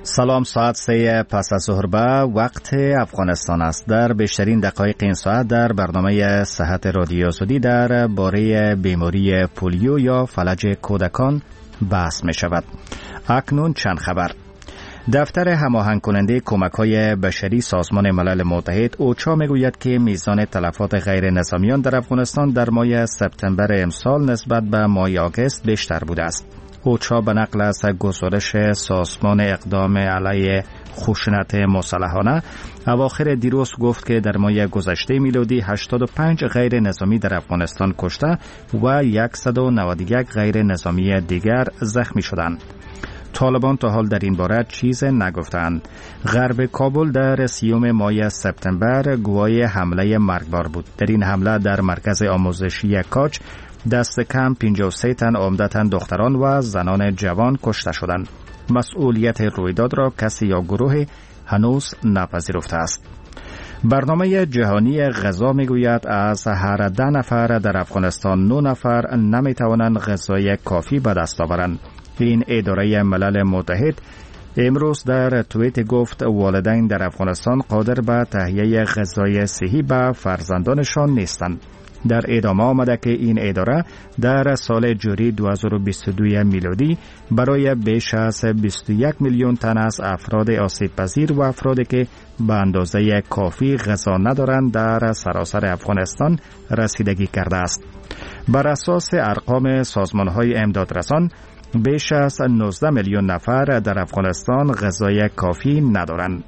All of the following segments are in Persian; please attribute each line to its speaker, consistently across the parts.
Speaker 1: سلام، ساعت 3 پس از ظهر به وقت افغانستان است. در بیشترین دقایق این ساعت در برنامه صحت رادیو سعودی در باره بیماری پولیو یا فلج کودکان بحث می شود. اکنون چند خبر. دفتر هماهنگ کننده کمک‌های بشری سازمان ملل متحد اوچا میگوید که میزان تلفات غیر نظامیان در افغانستان در ماه سپتامبر امسال نسبت به ماه آگوست بیشتر بوده است. اوچا به نقل از گزارش سازمان اقدام علیه خشونت مسلحانه اواخر دیروز گفت که در ماه گذشته میلادی 85 غیر نظامی در افغانستان کشته و 191 غیر نظامی دیگر زخمی شدند. طالبان تا حال در این باره چیز نگفتند. غرب کابل در 30 ماه سپتامبر گواه حمله مرگبار بود. در این حمله در مرکز آموزشی کاج دست کم 53 تن عمدتاً دختران و زنان جوان کشته شدند. مسئولیت رویداد را کسی یا گروه هنوز نپذیرفته است. برنامه جهانی غذا میگوید از هر 10 نفر در افغانستان 9 نفر نمیتوانند غذای کافی به دست آورند. این اداره ملل متحد امروز در توییت گفت والدین در افغانستان قادر به تهیه غذای صحی به فرزندانشان نیستند. در ادامه آمده که این اداره در سال جاری 2022 میلادی برای بیش از 21 میلیون تن از افراد آسیب پذیر و افرادی که به اندازه کافی غذا ندارند در سراسر افغانستان رسیدگی کرده است. بر اساس ارقام سازمان‌های امدادرسان بیش از 19 میلیون نفر در افغانستان غذای کافی ندارند.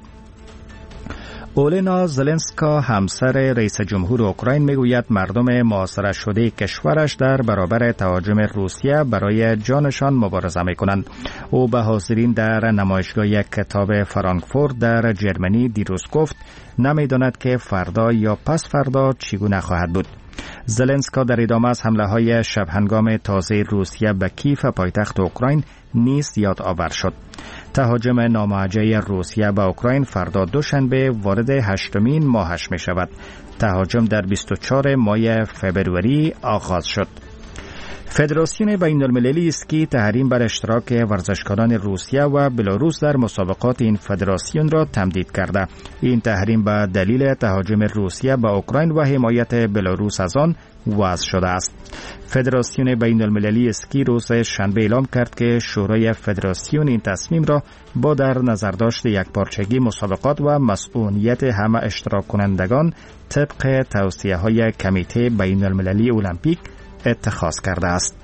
Speaker 1: اولینا زلنسکا همسر رئیس جمهور اوکراین میگوید مردم محاصره شده کشورش در برابر تهاجم روسیه برای جانشان مبارزه میکنند. او به حاضرین در نمایشگاه کتاب فرانکفورت در جرمنی دیروز گفت نمیداند که فردا یا پس فردا چگونه خواهد بود. زلنسکا در ادامه از حمله های شب هنگام تازه روسیه به کیف پایتخت اوکراین نیز یاد آور شد. تهاجم ناموجه روسیه به اوکراین فردا دوشنبه وارد 8مین ماهش می شود. تهاجم در 24 ماه فبروری آغاز شد. فدراسیون بین المللی اسکی تحریم بر اشتراک ورزشکاران روسیه و بلاروس در مسابقات این فدراسیون را تمدید کرده. این تحریم به دلیل تهاجم روسیه به اوکراین و حمایت بلاروس از آن وضع شده است. فدراسیون بین المللی اسکی روز شنبه اعلام کرد که شورای فدراسیون این تصمیم را با در نظر داشت یکپارچگی مسابقات و مسئولیت همه اشتراک کنندگان طبق توصیه‌های کمیته بین المللی المپیک اتخاذ کرده است.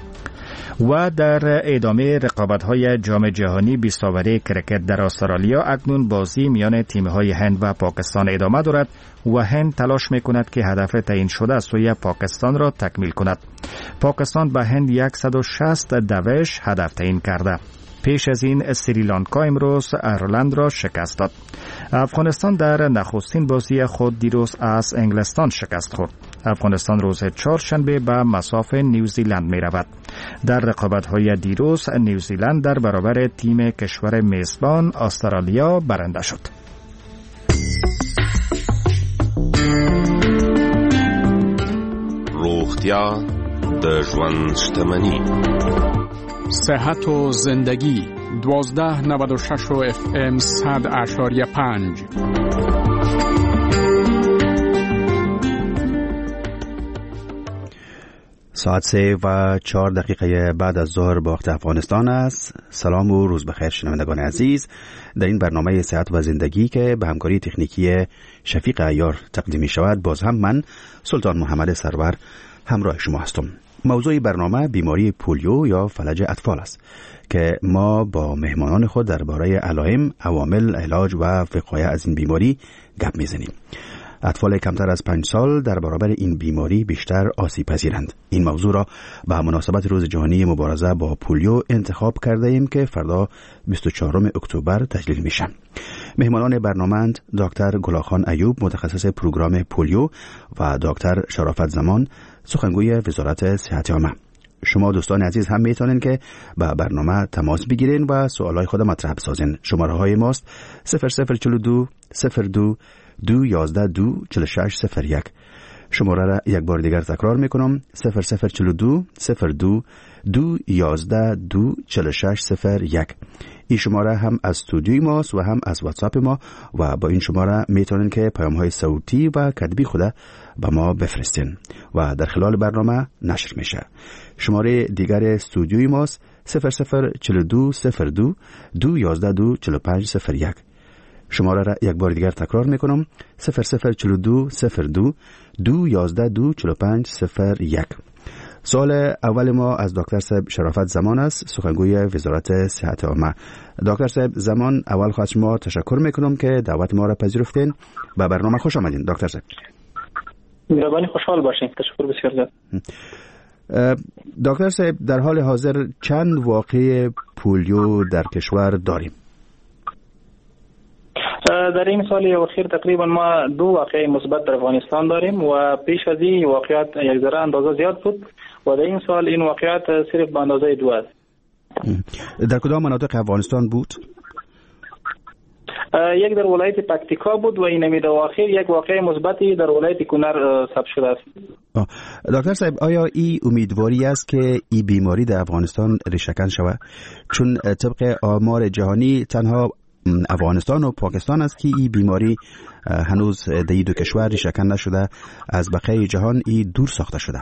Speaker 1: و در ادامه رقابت‌های جام جهانی 20 اوره کرکت در استرالیا اکنون بازی میان تیم‌های هند و پاکستان ادامه دارد و هند تلاش می‌کند که هدف تعیین شده از سوی پاکستان را تکمیل کند. پاکستان به هند 160 دوش هدف تعیین کرده. پیش از این سریلانکا امروز ایرلند را شکست داد. افغانستان در نخستین بازی خود دیروز از انگلستان شکست خورد. افغانستان روز چهارشنبه به مصاف نیوزیلند می رود. در رقابت‌های دیروز نیوزیلند در برابر تیم کشور میزبان استرالیا برنده شد.
Speaker 2: روغتیا د ژوند شتمني.
Speaker 3: صحت و زندگی 1296 و FM 100.5.
Speaker 4: ساعت 3:04 بعد از ظهر با وقت افغانستان است. سلام و روز بخیر شنوندگان عزیز. در این برنامه صحت و زندگی که به همکاری تکنیکی شفیق عیار تقدیم می شود، باز هم من سلطان محمد سرور همراه شما هستم. موضوع برنامه بیماری پولیو یا فلج اطفال است که ما با مهمانان خود درباره علائم، عوامل، علاج و وقایع از این بیماری گپ میزنیم. اطفال کمتر از 5 سال در برابر این بیماری بیشتر آسیب پذیرند. این موضوع را به مناسبت روز جهانی مبارزه با پولیو انتخاب کرده ایم که فردا 24 اکتبر تجلیل میشه. مهمانان برنامه‌اند دکتر گلاخان ایوب متخصص پروگرام پولیو و دکتر شرافت زمان سخنگوی وزارت صحت عامه. شما دوستان عزیز هم میتونین که با برنامه تماس بگیرین و سوالای خود مطرح بسازین. شماره های ماست 0042 02 211 24601. شماره را یک بار دیگر تکرار میکنم: 0042 02 211 24601. این شماره هم از استودیوی ماست و هم از واتساپ ما و با این شماره میتونین که پیام های صوتی و کتبی خود به ما بفرستین و در خلال برنامه نشر میشه. شماره دیگر استودیوی ماست 0042 02 211 24501. شماره را یک بار دیگر تکرار میکنم: 0042 02 211 24501. سوال اول ما از دکتر صاحب شرافت زمان است، سخنگوی وزارت صحت عامه. دکتر صاحب زمان، اول خواهد شما تشکر میکنم که دعوت ما را پذیرفتین. به برنامه خوش آمدین دکتر صاحب.
Speaker 5: مهربانی، خوشحال باشین. تشکر بسیار زیاد.
Speaker 4: دکتر صاحب، در حال حاضر چند واقعه پولیو در کشور داریم؟
Speaker 5: در این سال اخیر تقریبا ما 2 واقعه مثبت در افغانستان داریم و پیش از این واقعات یک ذره اندازه زیاد بود و در این سال این واقعات صرف به اندازه 2 است.
Speaker 4: در کدام مناطق افغانستان بود؟
Speaker 5: یک در ولایت پکتیکا بود و این امید اخیر یک واقعه مثبتی در ولایت کنر ثبت شده است.
Speaker 4: دکتر صاحب، آیا این امیدواری است که این بیماری در افغانستان ریشه‌کن شود؟ چون طبق آمار جهانی تنها افغانستان و پاکستان است که این بیماری هنوز در این 2 کشور ریشه‌کن نشده، از بقیه جهان این دور ساخته شده.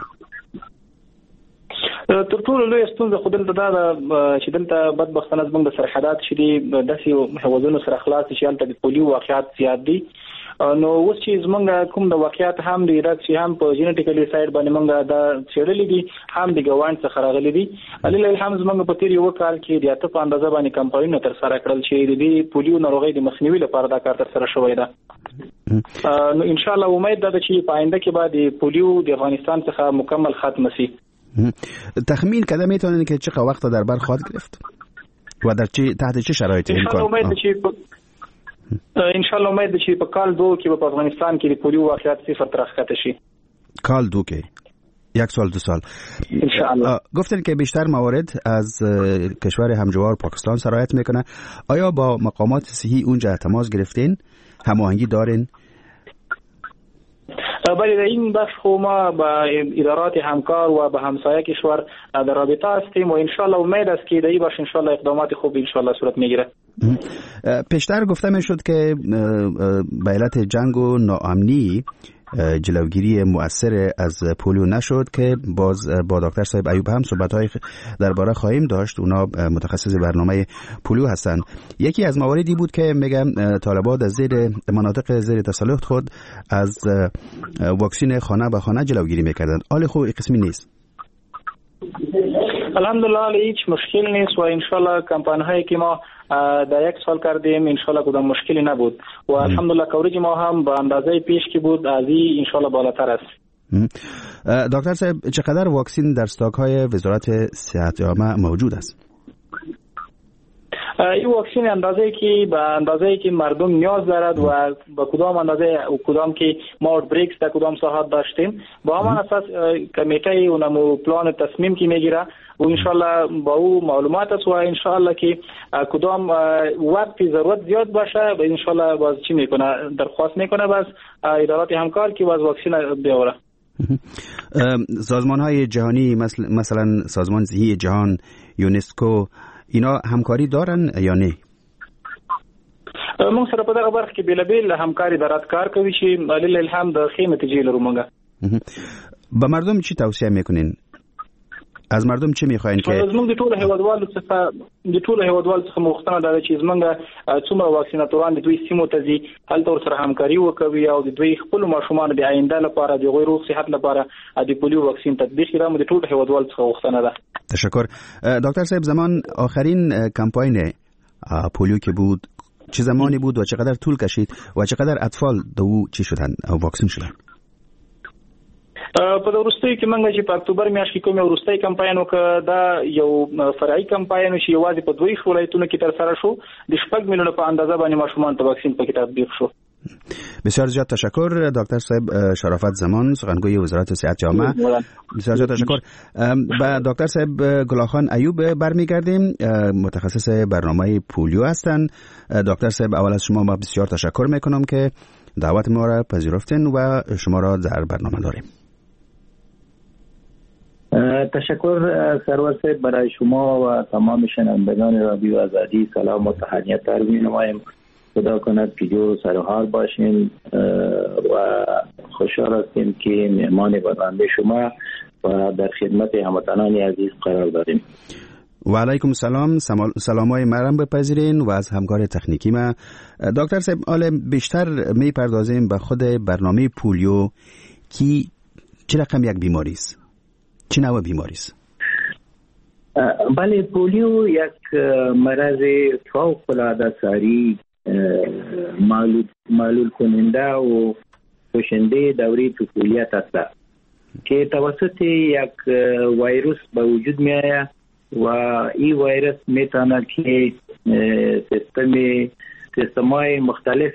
Speaker 5: تر ټولو لوی ستونزه خو دلته دا ده چې دلته بدبختانه زموږ د سرحدات چې دي داسې هوازونو سره خلاص دي چې هلته د پولیو واقعات زیات دي. نو اوس چې زموږ کوم د واقعات هم د عراق چې هم په جینټیکلی سایډ باندې موږ دا څېړلي دي، هم د ګاونډ څخه راغلي دي. علیه هم زموږ په تیر یو کال کې د 8 په اندازه باندې کمپاینونه تر سره کړل چې د دې پولیو ناروغۍ د مخنیوي لپاره دا کار تر سره شوی ده. نو ان شاء الله امید ده چې په آینده کې به د پولیو د افغانستان څخه مکمل ختم شي.
Speaker 4: تخمین کده میتونین که چقدر وقت در بر خواهد گرفت و در تحت چه شرایطی امکان؟
Speaker 5: ان شاء الله امید چې په کال 2 کې په افغانستان کې د پولیو واقعات صفر تر راښکته شي.
Speaker 4: کال 2 کې 1 سال 2 سال
Speaker 5: ان شاء الله.
Speaker 4: گفتن که بیشتر موارد از کشور همجوار پاکستان سرایت میکنه. آیا با مقامات صحی اونجا تماس گرفتین؟ هماهنگی دارین؟
Speaker 5: بله، در این بخش خو ما با ادارات همکار و با همسایه کشور در رابطه هستیم و انشالله امید است که در این بخش انشالله اقدامات خوب انشالله صورت میگیره.
Speaker 4: پیشتر گفته میشد که به علت جنگ و ناامنی جلوگیری مؤثر از پولیو نشد که باز با دکتر صاحب ایوب هم صحبت‌های درباره خواهیم داشت. اونا متخصص برنامه پولیو هستند. یکی از مواردی بود که میگم طالبان از زیر مناطق زیر تسلط خود از واکسین خانه به خانه جلوگیری میکردند. حال خوب قسمی نیست.
Speaker 5: الحمدلله هیچ مشکل نیست و انشالله کمپانی هایی که ما در 1 سال کردیم انشالله کدام مشکلی نبود و الحمدلله کوریج ما هم به اندازه پیش که بود از این انشالله بالاتر است.
Speaker 4: دکتر صاحب، چقدر واکسین در استاک های وزارت صحت عامه موجود است؟
Speaker 5: این واکسین اندازه‌ای که مردم نیاز دارد و با کدام اندازه و کدام که ما اوت بریکس در کدام ساحات داشتیم با همان اساس کمیته اونمو پلان تصمیم کی میگیره و انشالله با او معلومات است و انشالله که کدام وقتی ضرورت زیاد باشه و انشالله باز چی میکنه درخواست میکنه باز ادارات همکار که باز واکسین بیاوره.
Speaker 4: سازمان های جهانی مثلا سازمان صحی جهان، یونسکو، اینا همکاری دارن یا نه؟
Speaker 5: موږ سره په دغه برخه کې بیلابیل همکاري درات کار کوي چې ولله الحمد د ښې نتیجې لرو. موږ
Speaker 4: به مردم چی توصیه میکنین؟ از مردم چی میخواین که
Speaker 5: زموږ د ټولو هیوادوالو څخه مغوښتنه ده چې زموږ څومره واکسیناتوران د دوی سیمو ته ځي هلته ورسره همکاري وکوي او د دوی خپلو ماشومانو د آینده لپاره د هغوی روغ صحت لپاره د پولیو واکسین تطبیق کړي. موږ د ټولو هیوادوالو څخه غوښتنه ده.
Speaker 4: تشکر. دکتر صاحب، زمان آخرین کمپاین پولیو که بود چه زمانی بود و چقدر طول کشید و چقدر اطفال دو چی شدن واکسین شدن؟
Speaker 5: په وروستیو کې موږ چې په اکتوبر میاشت کې کوم وروستۍ کمپاین وکړه دا یو فرعي کمپاین چې یوازې په 2 ولایتونو کې تر سره شو. د 6 میلیونه په اندازه باندې ماشومان ته واکسین پکې تطبیق شو.
Speaker 4: بسیار زیاد تشکر دکتر صاحب شرافت زمان، سخنگوی وزارت صحت عامه. بسیار زیاد تشکر. با دکتر صاحب گلاخان ایوب برمیگردیم، متخصص برنامه پولیو هستند. دکتر صاحب، اول از شما بسیار تشکر میکنم که دعوت ما را پذیرفتین و شما را در برنامه داریم.
Speaker 5: تشکر سرور صاحب. برای شما و تمام شنوندگان رادیو آزادی سلام و تهنیت عرض می‌نمایم. خدا کند که جور و سرحال باشین و خوشحال هستیم که مهمان برنامه شما و در خدمت هموطنان عزیز قرار داریم.
Speaker 4: و علیکم سلام. سلامای مرم بپذیرین و از همکار تکنیکی ما دکتر صاحب حالا بیشتر میپردازیم به خود برنامه پولیو که چه رقم یک بیماری است؟ چه نوع بیماری است؟
Speaker 5: بله، پولیو یک مرض فوق العاده ساری معلول کننده و کشنده دوره طفولیت است که توسط یک ویروس به وجود می آید و این ویروس میتونه که سیستم‌های مختلف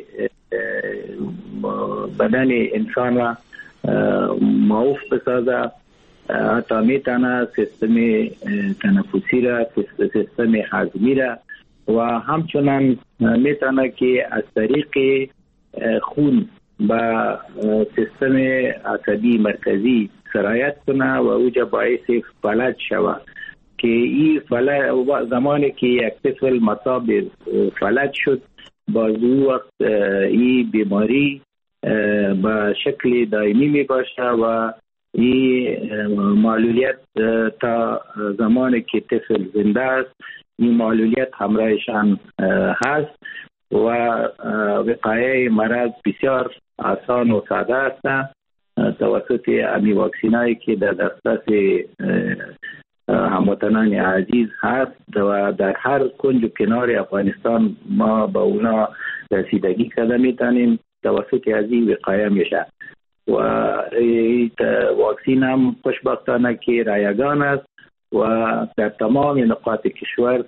Speaker 5: بدن انسان را معوف بسازه. حتی میتونه سیستم تنفسی را، سیستم هضمی را و همچنان میتونه که از طریق خون با سیستم عصبی مرکزی سرایت کنه و اوجا باعث فلج شود که این فلج زمانی که یک طفل مصاب فلج شد باز او وقت این بیماری به شکل دائمی می باشه و این معلولیت تا زمانی که طفل زنده است این معلولیت همراهشان هست و وقایه مرض بسیار آسان و ساده است توسط امی واکسینایی که در دسترس هموطنان عزیز هست و در هر کنج و کنار افغانستان ما با اونا رسیدگی کرده میتونیم توسط از این وقایه میشه و واکسین هم خوشبختانه که رایگان است و در تمام نقاط کشور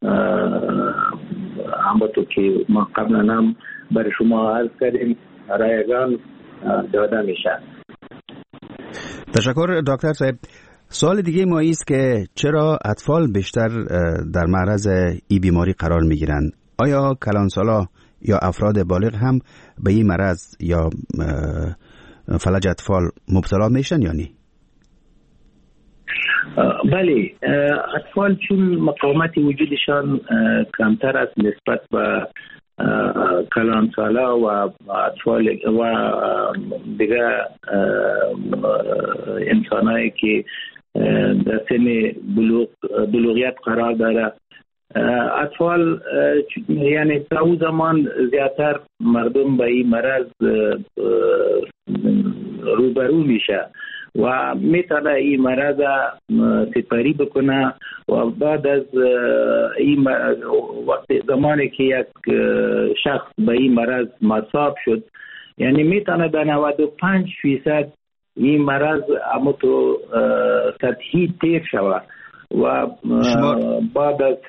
Speaker 5: همونطور که ما قبلا هم برای شما عرض کردیم رایگان داده میشه.
Speaker 4: تشکر دکتر صاحب. سوال دیگه ما است که چرا اطفال بیشتر در معرض این بیماری قرار میگیرند؟ آیا کلانسالا یا افراد بالغ هم به این مرض یا فلج اطفال مبتلا میشن یا نه؟
Speaker 5: بله، اطفال چون مقاومت وجودشان کمتر است نسبت به کلانسالا و اطفال و دیگه انسانایی که در سن بلوغیت قرار داره، اطفال یعنی تا او زمان زیادتر مردم به این مرض روبرو میشه و میتونه این مرض سپری بکنه و بعد از این وقت زمانی که یک شخص به این مرض مصاب شد یعنی میتونه در 95% این مرض امتو سطحی تیر شود و بعد از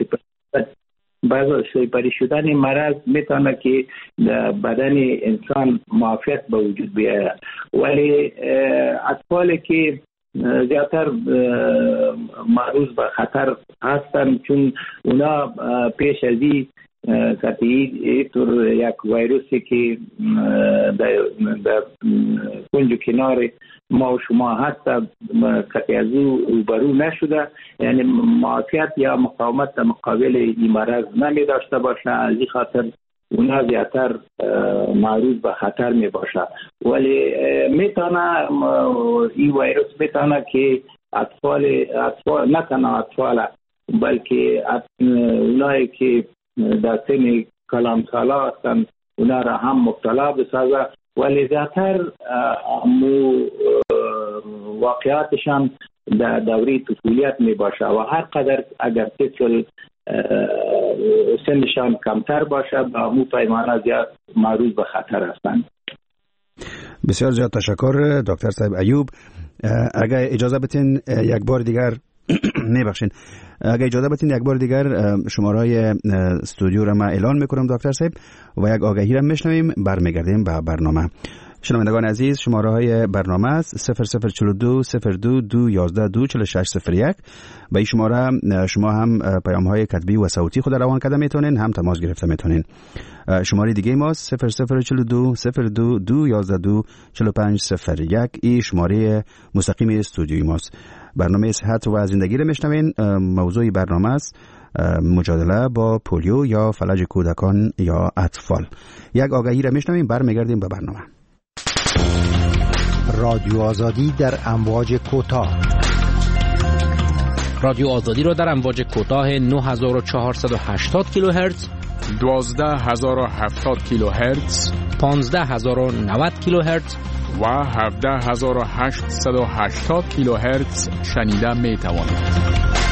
Speaker 5: سپری شدن این مرض میتونه که بدن انسان معافیت به وجود بیاید. ولی اطفالی که زیادتر معرض به خطر هستن چون اونا پیش از این قطعی طور یک ویروسی که در کنج و کنار ما و شما هست قطعی از او روبرو نشده، یعنی معافیت یا مقاومت در مقابل این مرض نمی داشته باشه، از این خاطر اونا زیادتر معرض به خطر می باشه. ولی میتونه این ویروس میتونه که اطفال نه تنها اطفال بلکه اونایی که در سن کلانسالا هستن اونا را هم مبتلا بسازه، ولی زیادتر واقعاتشان در دوره طفولیت می باشه و هر قدر اگر طفل سنشان کمتر باشه با مو پیمانه زیاد معرض به خطر هستند.
Speaker 4: بسیار زیاد تشکر دکتر صاحب ایوب. اگر اجازه بتین یک بار دیگر میبخشین اگر اجازه بتین یک بار دیگر شماره‌های استودیو را من اعلان میکنم دکتر صاحب و یک آگهی را میشنویم، برمیگردیم به برنامه. شنوندگان عزیز، شماره های برنامه است 0042 02 211 24601. به این شماره شما هم پیام های کتبی و صوتی خود روان کرده میتونین، هم تماس گرفته میتونین. شماره دیگه ما 0042 02 211 24501. این شماره مستقیم استودیوی ماست. برنامه صحت و زندگی رو میشنوین. موضوع برنامه است مجادله با پولیو یا فلج کودکان یا اطفال. یک آگهی رو میشنوین، برمیگردیم به برنامه.
Speaker 6: رادیو آزادی در امواج کوتاه.
Speaker 7: رادیو آزادی را در امواج کوتاه 9480 کیلوهرتز،
Speaker 3: 12070 کیلوهرتز،
Speaker 7: 15090 کیلوهرتز
Speaker 3: و 17880 کیلوهرتز شنیده می توانید.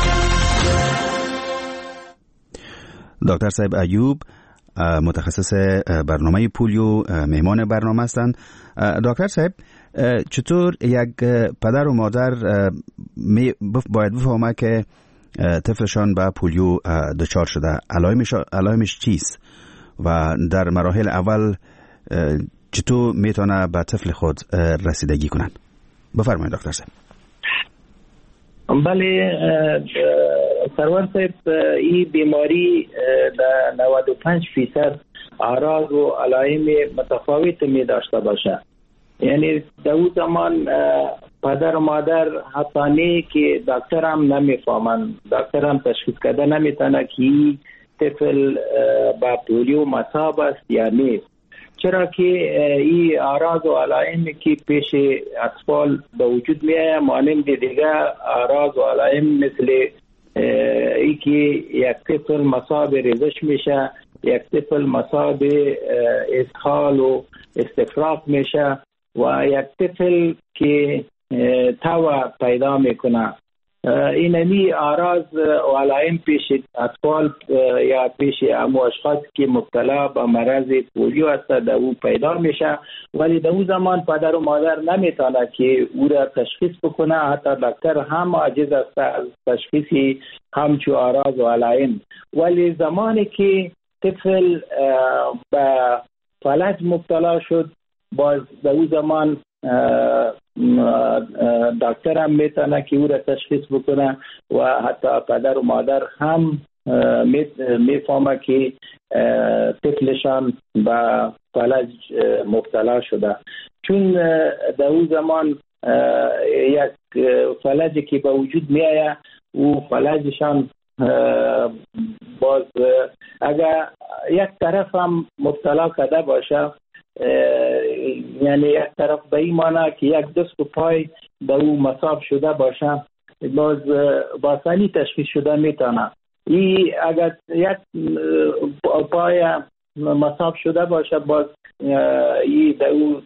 Speaker 4: دکتر صاحب ایوب متخصص برنامه پولیو مهمان برنامه هستند. دکتر صاحب، چطور یک پدر و مادر باید بفهمه که طفلشان به پولیو دچار شده؟ علائمش چیست و در مراحل اول چطور میتونه به طفل خود رسیدگی کنن؟ بفرمایید دکتر صاحب.
Speaker 8: بله سرور صاحب، این بیماری در 95% اعراض و علائم متفاوت می داشته باشه. یعنی در اون زمان پدر و مادر حتی نه که دکتر هم نمیفهمن، دکتر هم تشخیص کرده نمیتونه که این طفل با پولیو مصاب است یا نیست. چرا که این اعراض و علائم که پیش اطفال به وجود میآید مانند دیگه اعراض و علائم مثل ای که یک طفل مصاب ریزش میشه، یک طفل مصاب اسهال و استفراغ میشه و یک طفل که توا پیدا میکنه. اینمی اعراض و علائم پیش اطفال یا پیش امو اشخاص که مبتلا به مرض پولیو هست در او پیدا میشه، ولی در اون زمان پدر و مادر نمیتونه که او را تشخیص بکنه. حتی دکتر هم عاجز است از تشخیص همچو اعراض و علائم. ولی زمانی که طفل به فلج مبتلا شد، باز در اون زمان دکتر هم میتونه که او را تشخیص بکنه و حتی پدر و مادر هم میفهمه که طفلشان به فلج مبتلا شده. چون در اون زمان یک فلجی که به وجود میآید او فلجشان باز اگر یک طرف هم مبتلا کرده باشه، یعنی یک طرف به این معنی که یک دست و پای به او مصاب شده باشه، باز باسانی تشخیص شده میتونه. ای اگر یک پای مصاب شده باشه، باز ای در او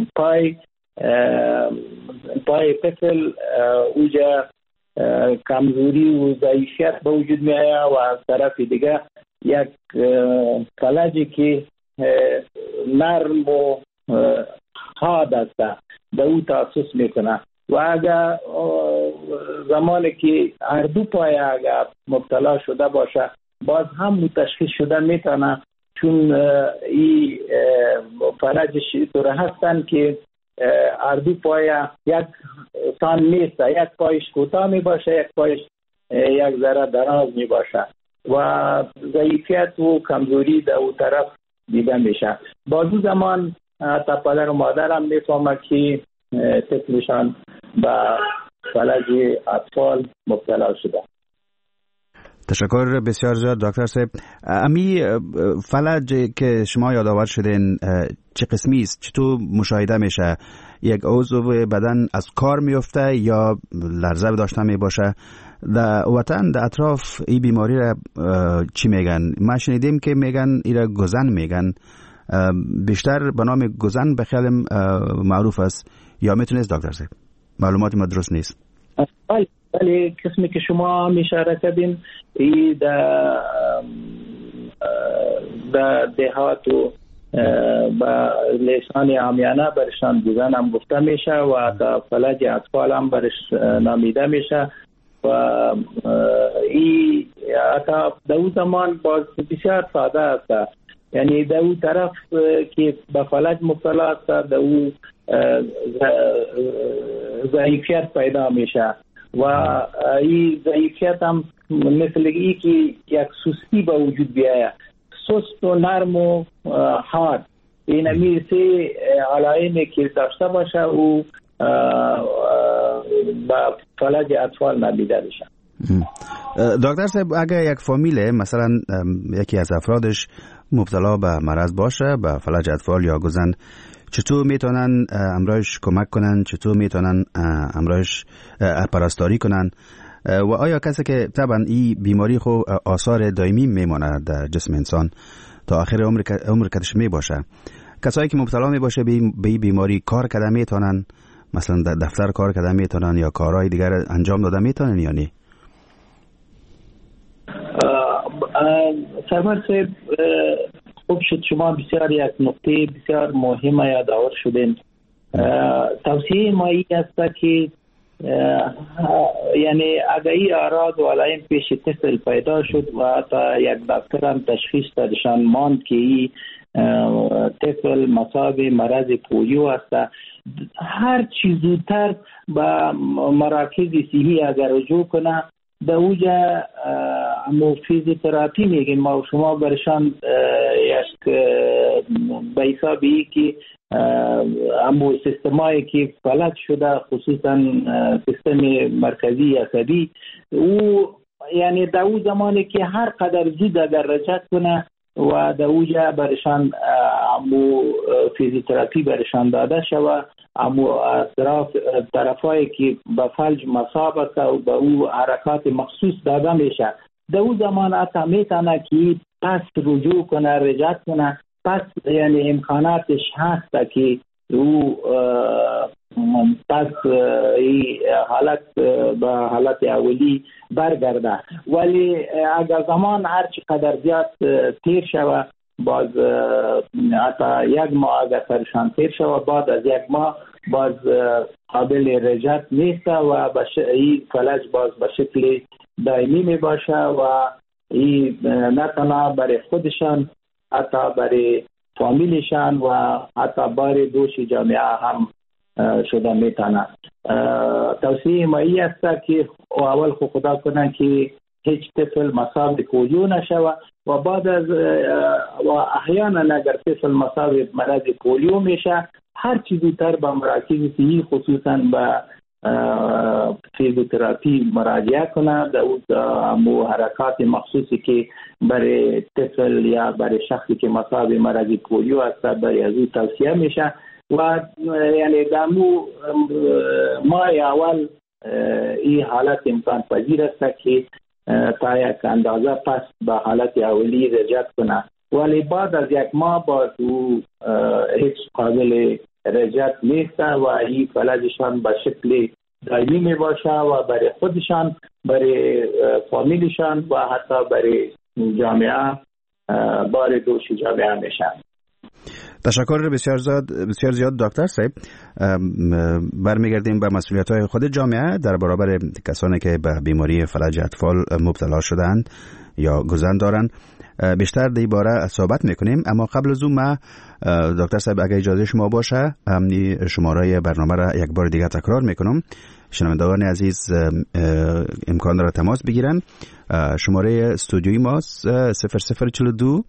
Speaker 8: پای طفل اوجا کمزوری و ضعیفیت به وجود می آید و از طرف دیگه یک فلجی که نرم و حاد است به او تاسیس میکنه. و اگر زمانی که هر دو پای اگر مبتلا شده باشه، باز هم تشخیص شده میتونه. چون این فلجش طور هستن که هر دو پای یک سان نیست، یک پایش کوتاه می باشه، یک پایش یک ذره دراز می باشه و ضعیفیت و کمزوری در اون طرف دیده میشه. با دو زمان تا پدر و مادر هم میفهمه که طفلشان به فلج اطفال مبتلا شده.
Speaker 4: تشکر بسیار زیاد دکتر صاحب. امی فلج که شما یادآور شدین چه قسمی است؟ چطور مشاهده میشه؟ یک عضو بدن از کار میفته یا لرزه داشته می باشه؟ در وطن در اطراف این بیماری را چی میگن؟ ما شنیدیم که میگن ایرا گزن میگن. بیشتر به نام گزن به خیالم معروف است، یا میتونست دکتر صاحب معلومات ما درست نیست؟
Speaker 8: بله قسمی که شما هم اشاره کردین ای در دهات و با لسان عامیانه برشان گزن هم گفته میشه و تا فلج اطفال هم برش نامیده میشه و ای حتی در اون زمان باز بسیار ساده است. یعنی در اون طرف که به فلج مبتلا است در اون ضعیفیت پیدا میشه و این ضعیفیت هم مثل ای که یک سستی به وجود بیاید، سست و نرم و حاد. این امی سه علائمی که داشته باشه او با فلج اطفال ندیده بشه.
Speaker 4: دکتر صاحب اگر یک فامیل مثلا یکی از افرادش مبتلا به مرض باشه، به فلج اطفال یا گزند، چطور میتونن امرایش کمک کنن؟ چطور میتونن امرایش پرستاری کنن؟ و آیا کسی که طبعا این بیماری خو آثار دائمی میمونه در جسم انسان تا آخر عمر کدش می باشه، کسایی که مبتلا می باشه به این بیماری کار کرده میتونن، مثلا در دفتر کار کرده میتونن یا کارهای دیگر انجام داده میتونن یا نه؟
Speaker 8: سرور صاحب خوب شد شما بسیار یک نقطه بسیار مهمه یادآور شدین. توصیه ما این است که یعنی اگر این اعراض و علائم پیش طفل پیدا شد و حتی یک دکتر هم تشخیص دادشان ماند که این طفل مصاب مرض پولیو است، هر چیز زودتر به مراکز صحی اگر رجوع کنه در اوجا همو فیزیوتراپی میگیم ما شما برشان یک به حسابی که همو سیستمایی که فلج شده خصوصا سیستم مرکزی عصبی او یعنی در او زمانی که هر قدر زود اگر رجعت کنه و در اوجا برشان همو فیزیوتراپی برشان داده شود، امو طرفایی که به فلج مصاب است و به او حرکات مخصوص داده میشه، در او زمان حتی میتونه که پس رجوع کنه، رجعت کنه، پس یعنی امکاناتش هست که او پس این حالت به حالت اولی برگرده. ولی اگر زمان هر چقدر زیاد تیر شود، باز حتی یک ماه اگر سرشان تیر شود، بعد از یک ماه باز قابل رجعت نیست و این فلج باز به شکل دائمی می باشه و این نه تنها برای خودشان حتی برای فامیلشان و حتی برای دوش جامعه هم شده میتونه. توصیه ما این است که اول خدا کنن که هیچ طفل مصاب پولیو نشود و بعد از و احیانا اگر طفل مصاب مرض پولیو میشه هر چیزی زودتر به مراکز صحی خصوصا به فیزیوتراپی مراجعه کنه. در اون حرکات مخصوصی که برای طفل یا برای شخصی که مصاب مرض پولیو است برای از او توصیه میشه و یعنی در ماه اول این حالت امکان پذیر است که تا یک اندازه پس به حالت اولی رجعت کنه، ولی بعد از یک ماه باز او هیچ قابل رجعت نیست و این فلجشان به شکل دائمی می باشه و برای خودشان، برای فامیلشان و حتی برای جامعه بار دوش جامعه میشن.
Speaker 4: تشکر بسیار زیاد دکتر صاحب. برمیگردیم به مسئولیت‌های خود جامعه در برابر کسانی که به بیماری فلج اطفال مبتلا شدند یا گزند دارند. بیشتر در این باره صحبت میکنیم، اما قبل از اون ما دکتر صاحب اگه اجازه شما باشه شماره برنامه را یک بار دیگه تکرار میکنم. شنوندگان عزیز امکان داره تماس بگیرن. شماره استودیوی ما 0042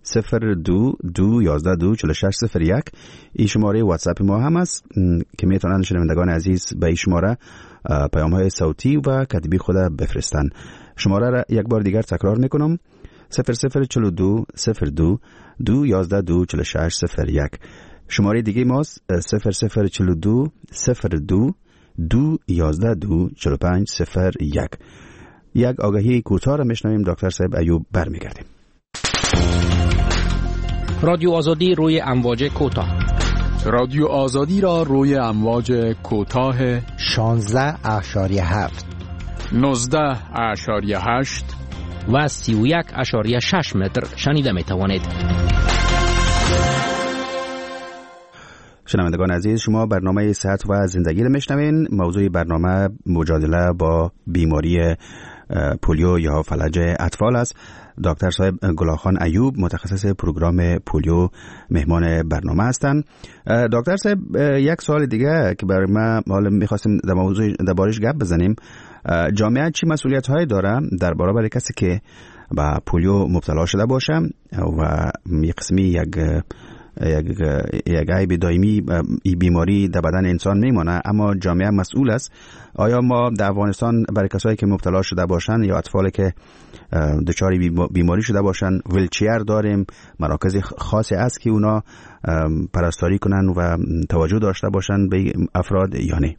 Speaker 4: 02 11 2 46 01. این شماره واتساپ ما هم است که میتونن شنوندگان عزیز به این شماره پیام های صوتی و کتبی خود بفرستن. شماره را یک بار دیگر تکرار میکنم 0042 02 2 11 2 46 01. شماره دیگه ماست 0042 02 2 11 2 45 01. یک آگهی کوتاه را میشنویم دکتر صاحب ایوب برمیگردیم.
Speaker 7: رادیو آزادی روی امواج کوتاه.
Speaker 3: رادیو آزادی را روی امواج کوتاه
Speaker 6: 16.7
Speaker 3: 19.8
Speaker 7: و 31.6 متر شنیده می توانید.
Speaker 4: شنوندگان عزیز، شما برنامه صحت و زندگی را میشنوین. موضوع برنامه مجادله با بیماری پولیو یا فلج اطفال است. دکتر صاحب گلاخان ایوب متخصص پروگرام پولیو مهمان برنامه هستند. دکتر صاحب یک سوال دیگه که برای ما حالا می‌خواستیم در موضوع دربارش گپ بزنیم، جامعه چی مسئولیت‌هایی داره در برابر کسی که با پولیو مبتلا شده باشه و یک قسمی یک عیب دائمی این بیماری در بدن انسان میمانه اما جامعه مسئول است؟ آیا ما در افغانستان برای کسایی که مبتلا شده باشن یا اطفالی که دچار بیماری شده باشن ویلچیر داریم، مراکز خاصی است که اونا پرستاری کنن و توجه داشته باشن به افراد یا نه؟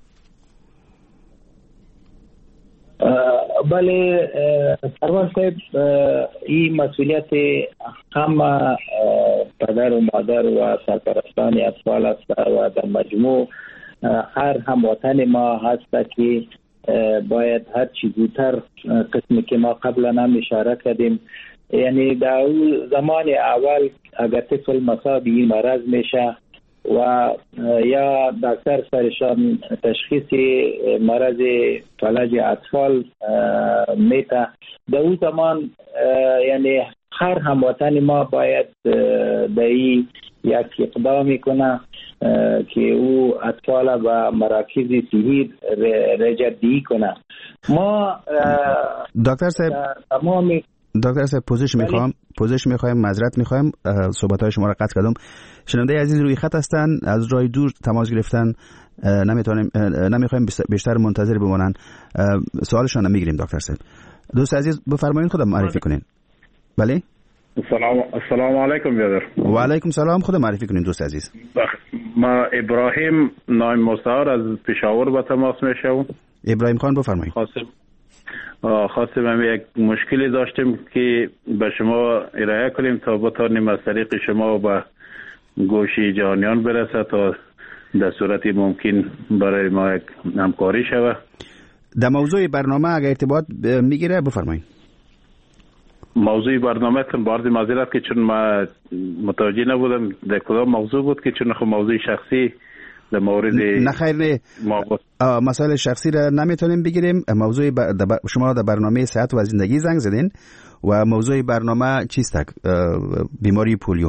Speaker 8: بله سرور صاحب، این مسئولیت هم پدر و مادر و سرپرستان اطفال است و در مجموع هر هموطن ما هست که باید هر چی زودتر، قسمی که ما قبلا هم اشاره کردیم، یعنی در زمان اول اگر طفل مصاب این مرض میشه و یا دکتر سرشان تشخیص مرض فلج اطفال میته، در اون زمان یعنی هر هموطن ما باید در این یک اقدامی کنه که او اطفال و مراکز صحی رجعتی کنه. ما
Speaker 4: دکتر صاحب پوزش میخوایم معذرت میخوایم، صحبت های شما را قطع کردم. شنونده عزیز روی خط هستن، از راه دور تماس گرفتن، نمیخوایم بیشتر منتظر بمونن، سوالشان نمیگیریم. دکتر صاحب دوست عزیز بفرمایید، خودم معرفی کنین. بله
Speaker 9: السلام علیکم برادر.
Speaker 4: و علیکم سلام، خودم معرفی کنین دوست عزیز.
Speaker 9: ما ابراهیم نایم مستعار از پشاور با تماس میشم.
Speaker 4: ابراهیم خان بفرمایید.
Speaker 9: خواستم یک مشکلی داشتیم که به شما ارائه کنیم تا بتانیم از طریق شما به گوشی جهانیان برسه تا در صورتی ممکن برای ما یک همکاری شوه.
Speaker 4: در موضوع برنامه اگر ارتباط میگیره بفرمایید.
Speaker 9: موضوع برنامه تن بارد معذرت که چون ما متوجه نبودم در کدام موضوع بود، که چون موضوع شخصی در مورد
Speaker 4: نخیر مسائل شخصی را نمیتونیم بگیریم. موضوع شما در برنامه صحت و زندگی زنگ زدین و موضوع برنامه چیست؟ بیماری پولیو.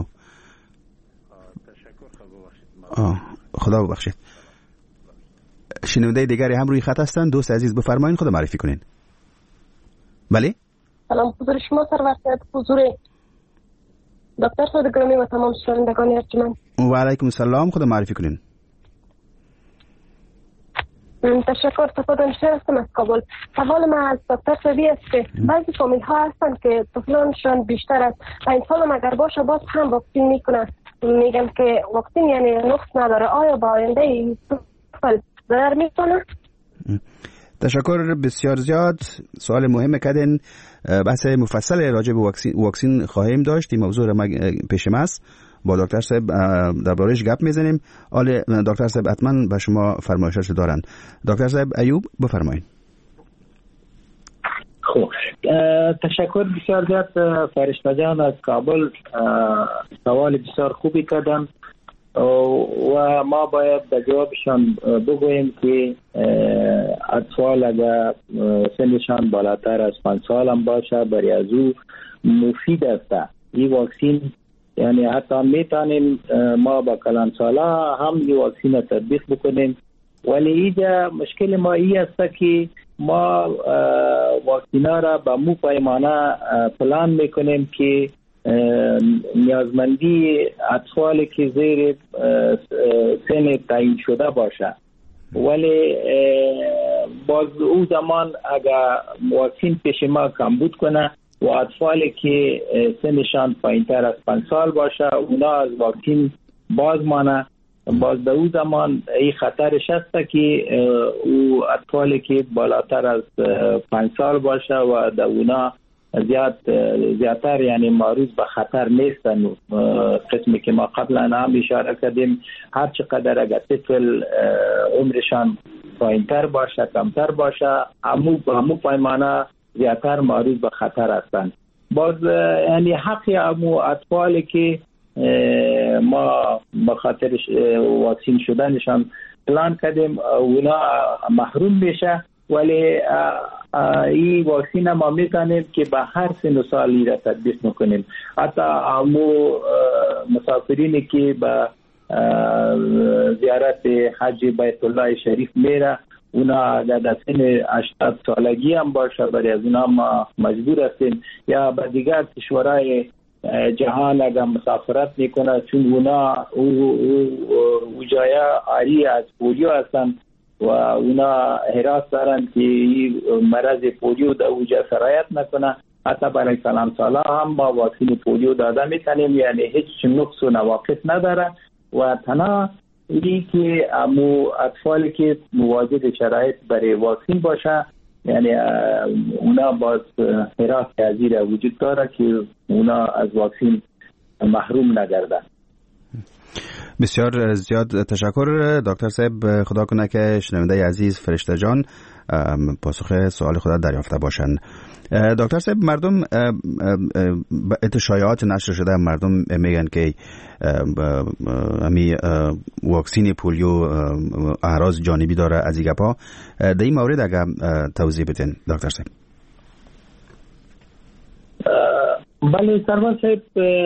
Speaker 4: خدا ببخشید. شنونده دیگری هم روی خط هستن، دوست عزیز بفرمایین، خود معرفی کنین. بله
Speaker 10: سلام، حضور شما سرور صاحب، حضور دکتر صاحب گرامی و تمام شنوندگان ارجمند.
Speaker 4: و علیکم السلام، خود معرفی کنین.
Speaker 10: تشکر. صفات انشیر هستم از کابل. سوال من از دکتر صاحبی است که بعضی فامیل ها هستن که طفلانشان بیشتر از 5 سال هم اگر باشه باز هم واکسین میکنن، میگم که واکسین یعنی نقص نداره، آیا با آینده این طفل ضرر میکنه؟
Speaker 4: تشکر بسیار زیاد، سوال مهم کردین. بحث مفصل راجع به واکسین خواهیم داشت، این موضوع را پیش ما است، با دکتر صاحب درباره‌اش گپ میزنیم. حالا دکتر صاحب حتما به شما فرمایشات دارن. دکتر صاحب ایوب بفرمایید.
Speaker 8: خب تشکر بسیار زیاد فرشته جان از کابل، سوال بسیار خوبی کردن و ما باید در جوابشان بگوییم که اطفال اگر سنشان بالاتر از 5 سال هم باشه برای از او مفید است این واکسین، یعنی حتی میتونیم ما با کلانسالا هم این واکسین را تطبیق بکنیم، ولی اینجا مشکل ما این است که ما واکسینا را به مو پیمانه پلان میکنیم که نیازمندی اطفالی که زیر سن تعیین شده باشه، ولی باز او زمان اگر واکسین پیش ما کمبود کنه و اطفالی که سنشان پایینتر از 5 سال باشه اونا از واکسین باز مانه، باز در او زمان این خطرش هست که او اطفالی که بالاتر از 5 سال باشه و در اونا زیادتر یعنی معرض به خطر نیستن. قسمی که ما قبلا هم اشاره کردیم، هر چقدر اگر طفل عمرشان پایینتر باشه کمتر باشه همو پیمانه زیادتر معرض به خطر هستند. باز یعنی حق امو اطفالی که ما به خاطر واکسین شدنشان پلان کردیم اونا محروم میشه، ولی این واکسین ما میتونیم که به هر سن و سالی را تطبیق میکنیم. حتی امو مسافرینی که به زیارت حج بیت الله شریف میره، اونا در سن 80 سالگی هم باشه، برای از اونا ما مجبور هستیم یا به دیگر کشورهای جهان اگر مسافرت میکنه، چون اونا او جایا عاری از پولیو هستن و اونا حراس دارن که مرض پولیو در اوجا سرایت نکنه. حتی برای سلام سالا هم ما واکسین پولیو داده میتونیم، یعنی هیچ نقص و نواقص نداره و تنها اینی که امو اطفالی که مواجد شرایط برای واکسین باشه، یعنی اونا باز حراس ازیر وجود داره که اونا از واکسین محروم نگردن.
Speaker 4: بسیار زیاد تشکر دکتر صاحب. خدا کنه که شنونده عزیز فرشته جان پاسخ سوال خدا دریافته باشن. دکتر صاحب، مردم شایعات نشر شده، مردم میگن که امی واکسین پولیو اعراض جانبی داره از این گپا. در این مورد اگر توضیح بدین دکتر صاحب.
Speaker 8: بله سرور صاحب،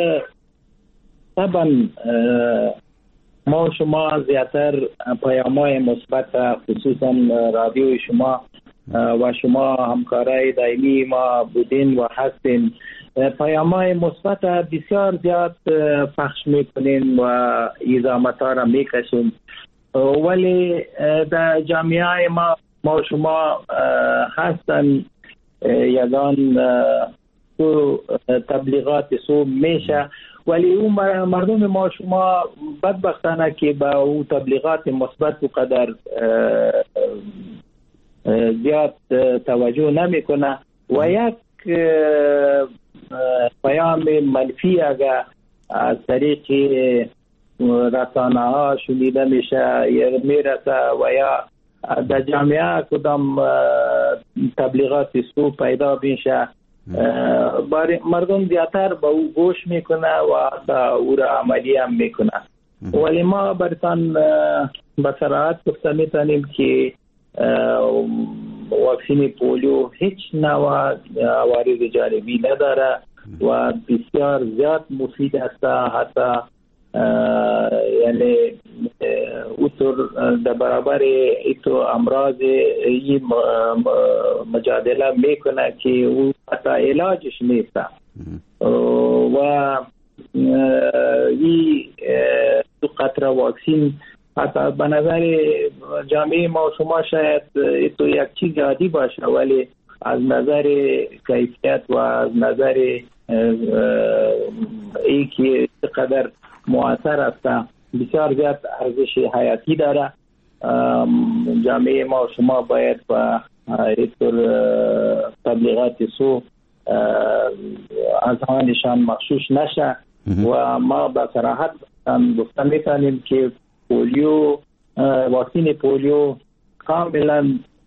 Speaker 8: طبعا ما شما زیادتر پیام‌های مثبت خصوصا رادیو شما و شما همکارای دائمی ما بودین و هستین، پیام‌های مثبت بسیار زیاد پخش میکنین و ایزامت‌ها را میکشین، ولی در جامعه ما شما هستن یگان تبلیغات سو میشه، ولی اون مردم ما شما بدبختانه که با اون تبلیغات مثبت و قدر زیاد توجه نمیکنه و یک پیام منفی اگر از طریق رسانه ها شنیده میشه یا میرسه و یا در جامعه کدام تبلیغات سو پیدا میشه، مردم زیادتر با او گوش میکنه و او را عملی هم میکنه. ولی ما برتان به صراحت گفته میتونیم که واکسین پولیو هیچ نوع عوارض جانبی نداره و بسیار زیاد مفید است. حتی یعنی اوتر در برابر ایتو امراض مجادله میکنه که او حتی علاجش نیست و این دو قطره واکسین حتی به نظر جامعه ما شما شاید ایتو یک چیز عادی باشه، ولی از نظر کیفیت و از نظر ای که چقدر مؤثر است بسیار زیاد ارزش حیاتی داره. جامعه ما شما باید با اینطور تبلیغات سو از آنشان مغشوش نشه و ما به صراحت گفتن میتونیم که پولیو، واکسین پولیو کاملا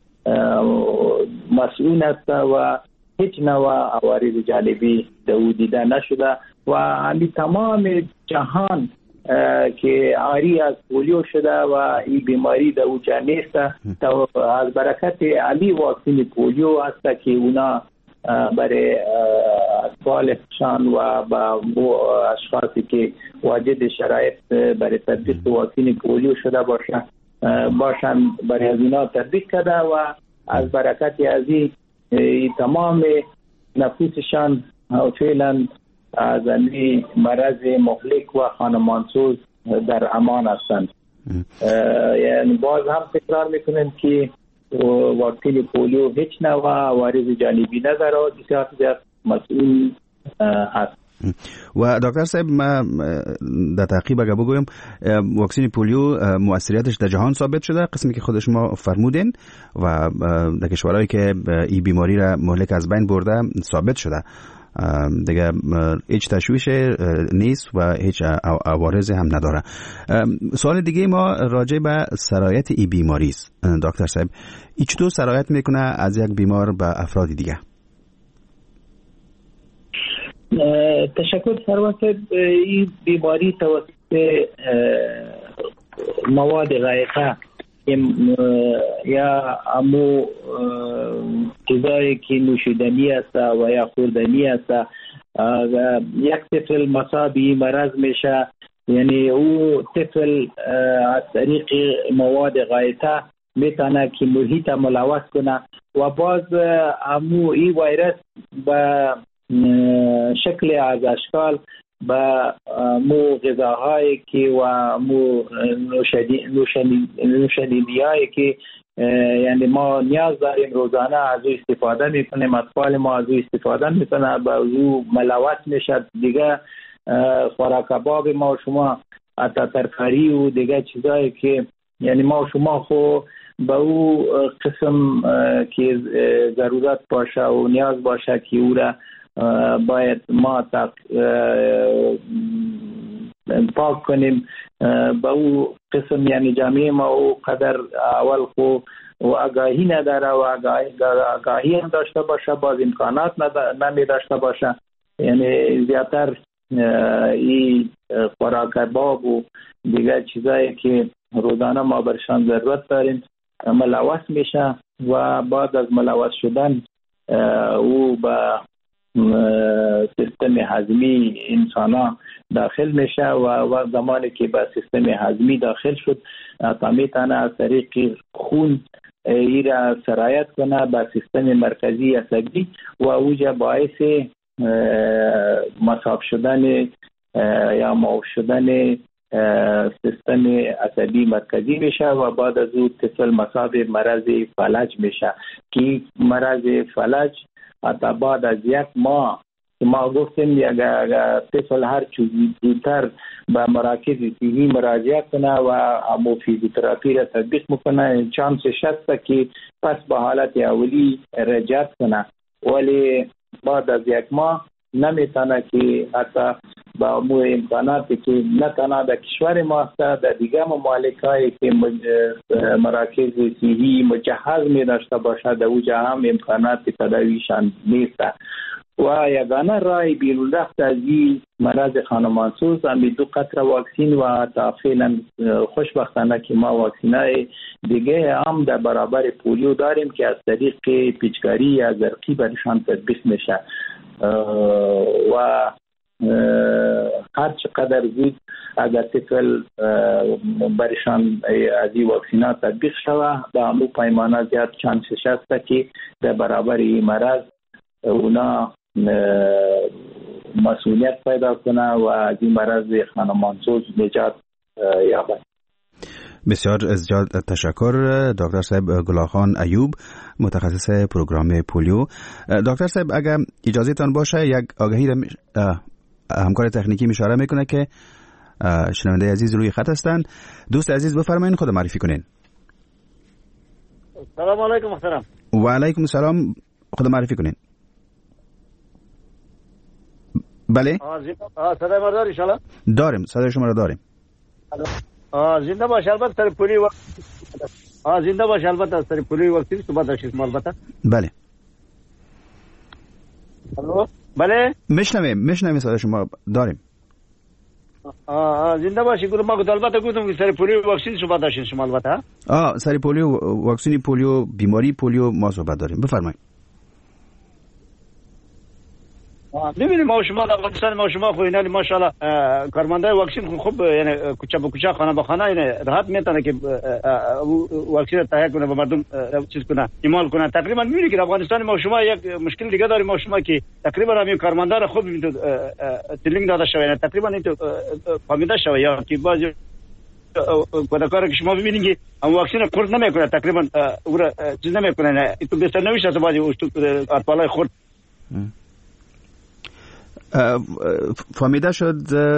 Speaker 8: مسئول است و هیچ نوع عوارض جانبی دو دیده نشده و همین تمام جهان که عاری از پولیو شده و این بیماری در اوجا نیست، از برکت علی واکسین پولیو است که اونا برای اطفالشان و با اشخاصی که واجد شرایط برای تطبیق واکسین پولیو شده باشن برای از اینا تطبیق کرده و از برکت از این تمام نفوسشان فعلا از این مرض مهلک و خانمانسوز در امان هستند. یعنی باز هم تکرار میکنیم که واکسین پولیو هیچ نوع عوارض جانبی نداره و بسیار زیاد مسئول هست.
Speaker 4: و دکتر صاحب، ما در تعقیب اگر بگویم واکسین پولیو مؤثریتش در جهان ثابت شده، قسمی که خود شما فرمودین، و در کشورهایی که این بیماری را مهلک از بین برده ثابت شده، دیگه هیچ تشویش نیست و هیچ عوارض هم نداره. سوال دیگه ما راجع به سرایت این بیماری است دکتر صاحب. این چطور سرایت میکنه از یک بیمار به افراد دیگه؟
Speaker 8: تشکر سروان صاحب. این بیماری توسط مواد غایقه یا امو چیزایی که نوشیدنی است و یا خوردنی است، یک طفل مصاب این مرض میشه، یعنی او طفل از طریق مواد غایطه میتونه که محیط ملوث کنه و باز امو این ویروس به شکل از اشکال به مو غذاهایی که و مو نوشیدنی هایی که یعنی ما نیاز داریم روزانه از او استفاده میکنیم، اطفال ما از او استفاده میکنه، به او ملوث میشه دیگه. خوراک کباب ما شما حتی ترکاری و دیگه چیزایی که یعنی ما شما خو به او قسم که ضرورت باشه و نیاز باشه که او را باید ما پاک کنیم، به او قسم یعنی جامعه ما او قدر اول خو و آگاهی نداره و آگاهی هم داشته باشه، باز امکانات نمی داشته باشه، یعنی زیادتر این خوراک کباب و دیگر چیزایی که روزانه ما برشان ضرورت داریم ملوث میشه و بعد از ملوث شدن او به سیستم هضمی انسان داخل میشه و زمانی که به سیستم هضمی داخل شد تا میتونه از طریق خون این را سرایت کنه به سیستم مرکزی عصبی و اوجا باعث مصاب شدن یا معاف شدن سیستم عصبی مرکزی میشه و بعد از اون طفل مصاب مرض فلج میشه که مرض فلج حتی بعد از یک ماه که ما گفتیم یک طفل هر چیزی زودتر به مراکز صحی مراجعه کنه و همو فیزیوتراپی را تطبیق میکنه، چانسش هست که پس به حالت اولی رجعت کنه، ولی بعد از یک ماه نمیتونه که حتی با مو امکاناتی که نه تنها در کشور ما است، در دیگه ممالکایی که مراکز صحی مجهز می داشته باشد در اوجا هم امکانات تداویشان نیست و یگانه رای بیرون رفت از این مرض خانمانسوز همی 2 قطره واکسین و تا فعلا خوشبختانه که ما واکسینای دیگه هم در برابر پولیو داریم که از طریق پیچکاری یا زرقی برشان تطبیق میشه و هر چقدر زود اگر طفل برشان از این واکسینات تطبیق شوه به همون پیمانه زیاد چانسش هست که در برابر این مرض اونا مسئولیت پیدا کنه و از این مرض خانمانسوز نجات یابد.
Speaker 4: بسیار زیاد تشکر دکتر صاحب گلاخان ایوب، متخصص پروگرام پولیو. دکتر صاحب اگر اجازه تان باشه یک آگهی را همکار تکنیکی اشاره میکنه که شنونده عزیز روی خط هستند. دوست عزیز بفرمایید خود معرفی کنین.
Speaker 11: سلام علیکم محترم.
Speaker 4: و علیکم السلام، خود معرفی کنین. بله
Speaker 11: صدای ما داری انشالله؟
Speaker 4: داریم، صدای شما را داریم.
Speaker 11: زنده باش. البته سر پولیو زنده باش. البته سر پولیو واکسین صبح داشتیم البته.
Speaker 4: بله
Speaker 11: الو بله
Speaker 4: میشنویم صدای شما داریم.
Speaker 11: زنده باشی. گفتم ما البته گفتم که سر پولیو واکسین صحبت داشتیم شما البته.
Speaker 4: سر پولیو واکسین پولیو بیماری پولیو ما صحبت داریم. بفرمایید.
Speaker 11: ببینیم ما شما در افغانستان ما شما خو اینا ماشاءالله کارمندای واکسین خوب یعنی کوچه به کوچه خانه به خانه یعنی راحت میتونه که واکسین تهیه کنه به مردم چیز کنه ایمال کنه. تقریبا میبینی که افغانستان ما شما یک مشکل دیگه داریم ما شما که تقریبا همین کارمندا رو خوب تلینگ داده شوی یعنی تقریبا این تو فهمیده شوی یا که بعضی کار که شما ببینید که هم واکسین خورد نمیکنه تقریبا او را چیز نمیکنه تو بهتر نمیشه از بعضی اطفالای خورد.
Speaker 4: فهمیده شد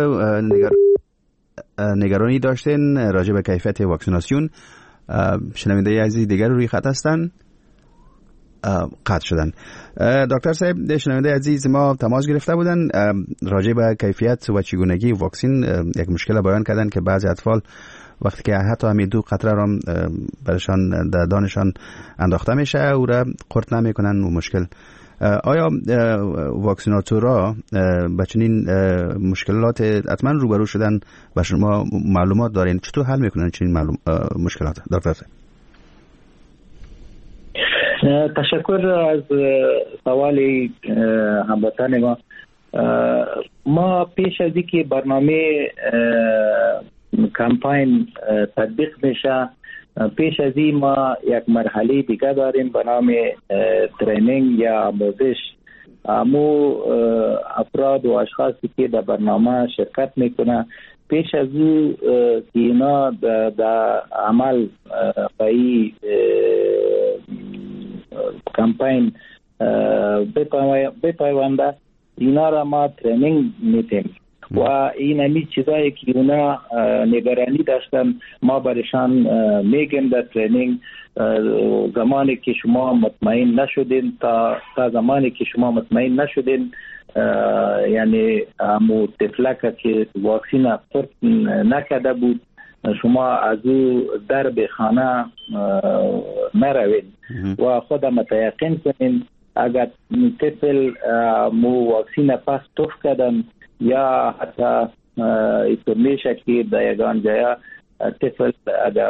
Speaker 4: نگرانی داشتین راجع به کیفیت واکسیناسیون. شنونده عزیز دیگر روی خط هستن قطع شدن. دکتر صاحب شنونده عزیز ما تماس گرفته بودن راجع به کیفیت و چگونگی واکسین یک مشکل بیان کردن که بعضی اطفال وقتی که حتی همین 2 قطره را برشان در دانشان انداخته میشه او را قورت نمیکنن و مشکل آیا واکسیناتورها با چنین مشکلات حتما روبرو شدن و شما معلومات دارین؟ چطور حل میکنن چنین مشکلات؟ دکتر صاحب
Speaker 8: تشکر از سوال هموطن ما. ما پیش از اینکه برنامه کمپاین تطبیق میشه، پیش از این ما یک مرحله دیگه داریم به نام ترینینگ یا آموزش. امو افراد و اشخاصی که در برنامه شرکت میکنه پیش از او که اینا در عمل به کمپاین بپیونده، اینا را ما ترینینگ میتیم و این همی چیزایی که اونا نگرانی داشتن ما برشان میگیم در ترینینگ. زمانی که شما مطمئن نشدین تا زمانی که شما مطمئن نشدین، یعنی همو تفلک که واکسین فرق نکده بود، شما از او در به خانه نروید و خود متیقن کنین اگر طفل مو واکسین پس توف کردن یا حتی ایتو میشه که در یگان جای طفل اگر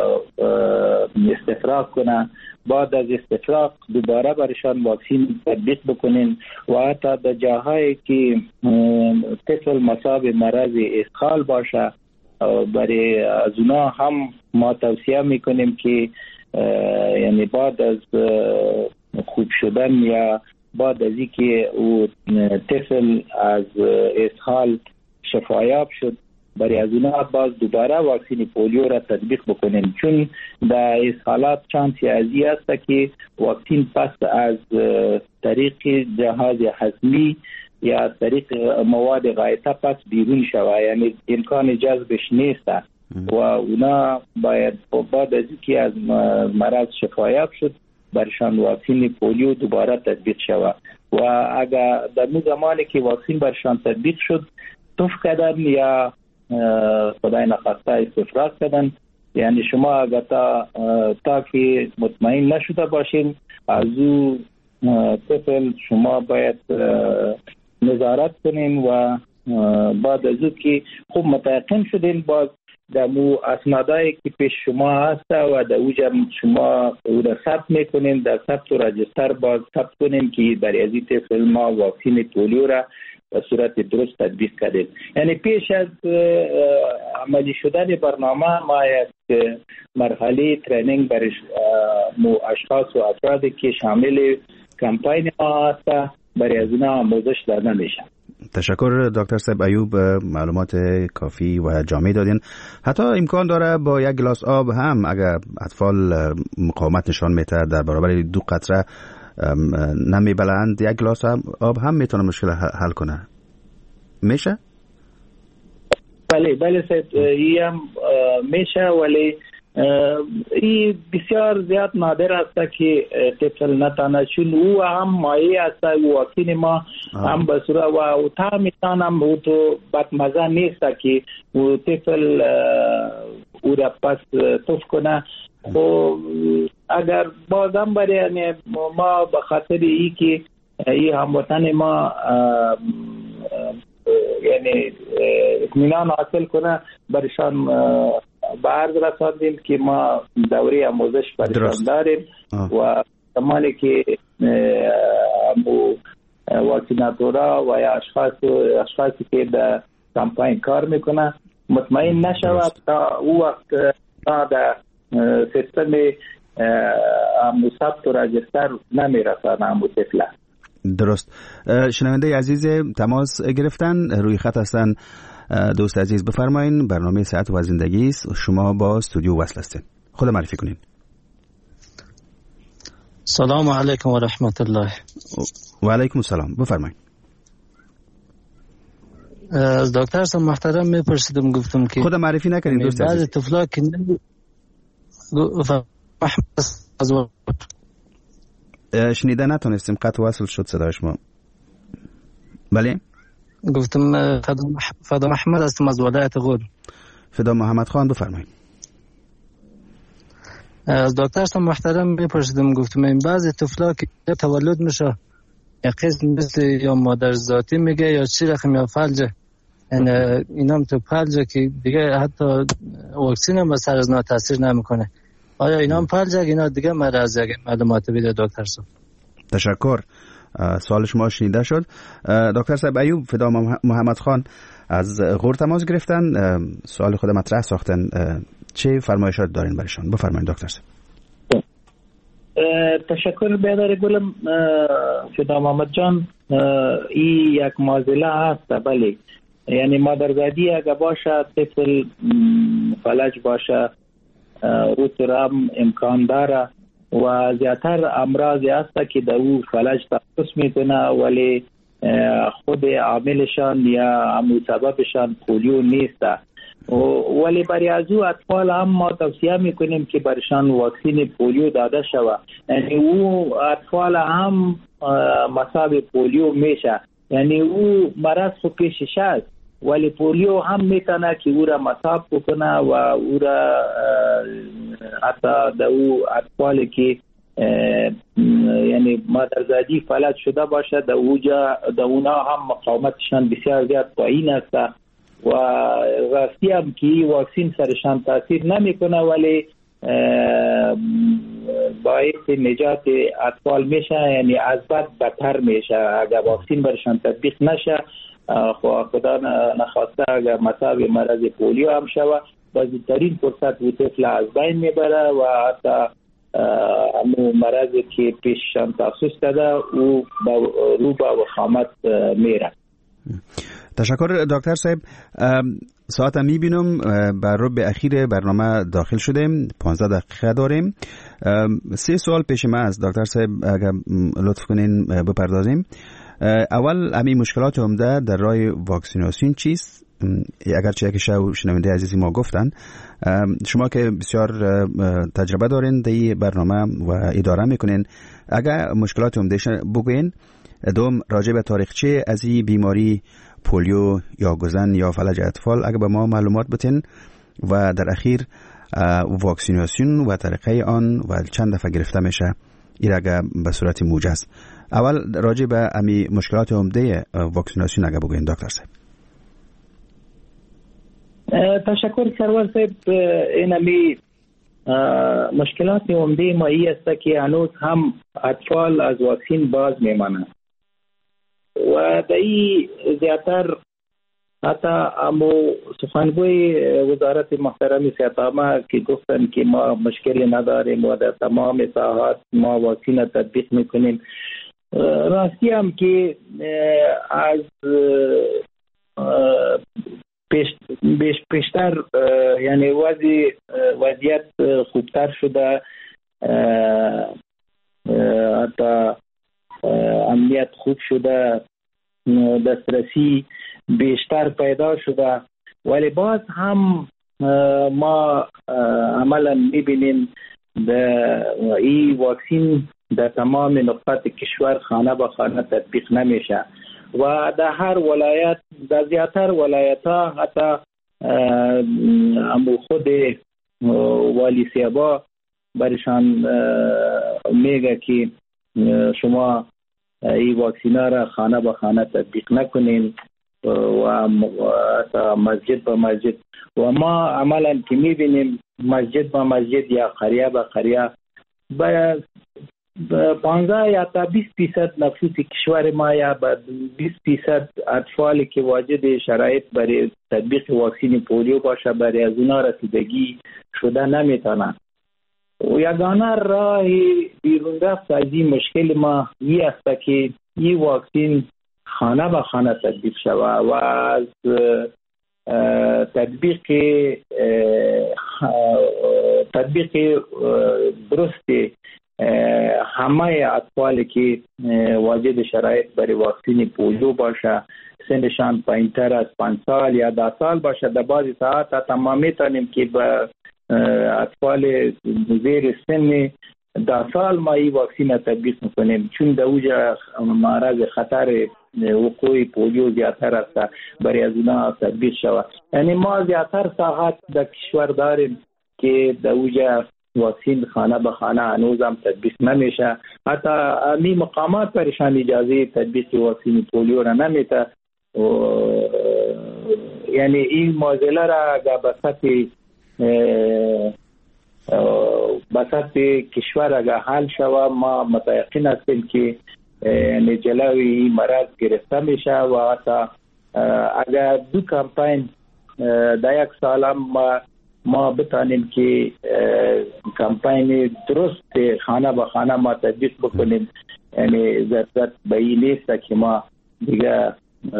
Speaker 8: استفراغ کنه، بعد از استفراغ دوباره برشان واکسین تطبیق بکنین و حتی در جاهایی که طفل مصاب مرض اسهال باشه برای از اونا هم ما توصیه میکنیم که یعنی بعد از خوب شدن یا بعد از اینکه او طفل از اسهال شفایاب شد، برای از اونا باز دوباره واکسین پولیو را تطبیق بکنیم، چون در اسهالات چانسی ازی است که واکسین پس از طریق جهاز هضمی یا طریق مواد غایطه پس بیرون شود، یعنی امکان جذبش نیست و اونا باید بعد از اینکه از مرض شفایاب شد برشان واکسین پولیو دوباره تطبیق شود. و اگر در اون زمانی که واکسین برشان تطبیق شد توف کردن یا خدای نخواسته استفراغ کردن، یعنی شما اگر تا که مطمئن نشده باشین از او طفل شما باید نظارت کنین و بعد از او که خوب متیقن شدین باز در مو اسنادایی که پیش شما هست و در اوجا شما او را ثبت میکنین، در ثبت و رجستر باز ثبت کنین که برای از این طفل ما واکسین پولیو را به صورت درست تطبیق کردیم. یعنی پیش از عملی شدن برنامه ما یک مرحله ترینینگ برای اشخاص و افرادی که شامل کمپاین ما هست برای از اینا آموزش داده میشه.
Speaker 4: تشکر دکتر صاحب ایوب، معلومات کافی و جامع دادین. حتی امکان داره با یک گلاس آب هم اگر اطفال مقاومت نشان میده در برابر 2 قطره نمیبلند، یک گلاس آب هم میتونه مشکل حل کنه، میشه؟
Speaker 8: بله صاحب، این هم میشه، ولی این بسیار زیاد نادر است که طفل نتانه، چون او هم مایه است و واکسین ما هم بسورا و تا میتان هم او تو بدمزه نیست که او طفل او را پس توف کنه. و اگر بازم برای ما به خاطر ای که این هموطن ما یعنی اطمینان حاصل کنه برشان به عرض رساندیم که ما دوره آموزش برشان داریم و زمانی که واکسیناتورها و یا اشخاصی که در کمپاین کار میکنه مطمئن نشود تا او وقت در سیستم ثبت و رجستر نمیرسانه همو طفله.
Speaker 4: درست. شنونده عزیز تماس گرفتن روی خط هستن. دوست عزیز بفرمایین، برنامه صحت و زندگی است، شما با استودیو وصل هستین، خود معرفی کنین.
Speaker 12: سلام علیکم و رحمت الله.
Speaker 4: و علیکم السلام، بفرمایین.
Speaker 12: از دکتر صاحب محترم میپرسیدم، گفتم که
Speaker 4: خود معرفی نکردین دوست عزیز.
Speaker 12: بعضی طفلا که
Speaker 4: شنیده نتونستیم، قطع وصل شد صدای شما. بله
Speaker 12: گفتم فدا محمد هستم از ولایت غور.
Speaker 4: فدا محمد خان، بفرمایید.
Speaker 12: از دکتر صاحب محترم میپرسیدم، گفتم این بعضی طفلا که تولد میشه قسم مثل یا مادر ذاتی میگه یا چی رقم یا فلجه، یعنی اینام تو فلجه که دیگه حتی واکسین هم به سر از تاثیر نمیکنه. آیا اینام فلجه؟ اینا دیگه مرض اگه معلومات بده دکتر صاحب.
Speaker 4: تشکر. سوال شما شنیده شد. دکتر صاحب ایوب فدا محمد خان از غور تماس گرفتن، سوال خود مطرح ساختن، چه فرمایشات دارین برایشان؟ بفرمایید دکتر صاحب.
Speaker 8: تشکر بیادر گلم فدا محمد جان. این یک معضله هست، بله، یعنی مادرزادی اگه باشه طفل فلج باشه روترام امکان داره و زیادتر امراضی هست که دو فلج تخصص میکنه ولی خود عاملشان یا سببشان پولیو نیست، ولی برای از او اطفال هم ما توصیه میکنیم که برشان واکسین پولیو داده شود. یعنی او اطفال هم مصاب پولیو میشه، یعنی او مرض خو پیشش است ولی پولیو هم میتونه که او را مصاب بکنه و او را حتی دو اطفالی که یعنی مادرزادی فلج شده باشه در اونا هم مقاومتشان بسیار زیاد پایین است و راستی هم که واکسین سرشان تاثیر نمیکنه ولی باعث نجات اطفال میشه، یعنی از بد بدتر میشه اگر واکسین برشان تطبیق نشه. خدا نخواسته اگر مصاب مرض پولیو هم شود بازترین فرصت و طفل از بین میبره و حتی همون مرضی که پیششان تخصص داده او رو به وخامت میره.
Speaker 4: تشکر دکتر صاحب. ساعت میبینم بر ربع اخیر برنامه داخل شدیم، 15 دقیقه داریم. 3 سوال پیش ما از دکتر صاحب اگر لطف کنین بپردازیم. اول همین مشکلات عمده در راه واکسیناسیون چیست؟ اگرچه یک شنونده عزیزی ما گفتن شما که بسیار تجربه دارین در این برنامه و اداره میکنین، اگر مشکلات عمده بگوین. دوم راجع به تاریخچه از این بیماری پولیو یا گزن یا فلج اطفال اگر به ما معلومات بتین، و در اخیر واکسیناسیون و طریقه آن و چند دفعه گرفته میشه این اگر به صورت موجز. اول راجع به امی مشکلات عمده واکسیناسیون اگر بگوین دکتر صاحب.
Speaker 8: تشکر سرور صاحب. این امی مشکلات عمده ما ای است که هنوز هم اطفال از واکسین باز میمانند و دایی زیادتر حتی امو سخنگوی وزارت محترم صحت عامه که گفتن که ما مشکلی نداریم و در تمام ساحات ما واکسین تطبیق میکنیم. راستی هم که از پیشتر یعنی وضعیت خوبتر شده، حتی امنیت خوب شده، دسترسی بیشتر پیدا شده، ولی باز هم ما عملا میبینیم این واکسین در تمام نقاط کشور خانه به خانه تطبیق نمیشه و در هر ولایت، در زیادتر ولایت ها حتی خود والی سیبا برشان میگه که شما این واکسینا را خانه به خانه تطبیق نکنین و مسجد به مسجد، و ما عملا که میبینیم مسجد به مسجد یا قریه به قریه به 15 یا تا 20% نفوس کشور ما یا به 20% اطفالی که واجد شرایط برای تطبیق واکسین پولیو باشه برای از اونا رسیدگی شده نمیتونن. و یگانه راه بیرون رفت از این مشکل ما این است که این واکسین خانه به خانه تطبیق شود و از تطبیق درست همه اطفالی که واجد شرایط برای واکسین پولیو باشه، سنشان پایین‌تر از 5 سال یا 10 سال باشه، در بعضی ساعات تمام میتونیم که به اطفال زیر سن 10 سال ما این واکسین تطبیق میکنیم، چون در اوجه معرض خطر وقوع پولیو زیادتر است برای از اونا تطبیق شود. یعنی ما زیادتر ساعات در کشور داریم که در اوجه واکسین خانه به خانه هنوز هم تطبیق نمیشه. حتی امی مقامات پرشان اجازه تطبیق واکسین پولیو را نمیده. یعنی این معضله را اگر بسط کشور اگر حل شود ما متیقن هستیم که یعنی جلوی این مرض گرفته میشه و حتی اگر 2 کمپین در یک سال هم ما بتانیم که کمپین درست خانه به خانه ما تطبیق بکنیم. یعنی ضرورت به این نیست که ما دیگه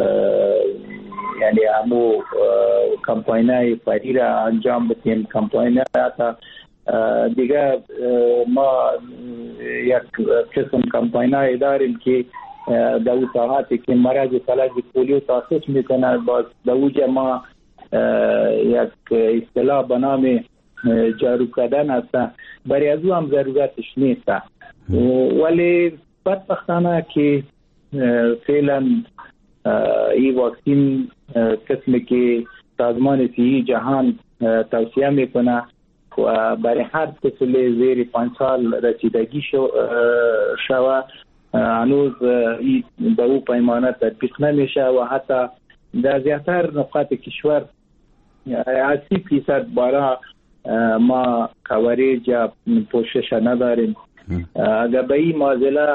Speaker 8: یعنی همو کمپینای فری را انجام بدیم. کمپینای تا دیگه ما یک قسم کمپینای داریم که در اون ساعتی که مرض فلج پولیو تاسیس میکنه باز در اوجه ما یک اصطلاح به نام جارو کردن هست. برای از او هم ضرورتش نیست. ولی بدبختانه که فعلا این واکسین قسمی که سازمان صحی جهان توصیه میکنه و برای هر طفل زیر 5 سال رسیدگی شوه هنوز به او پیمانه تطبیق نمیشه و حتی در زیادتر نقاط کشور 80% بارا ما کوریج یا پوشش نداریم. اگر به این معضله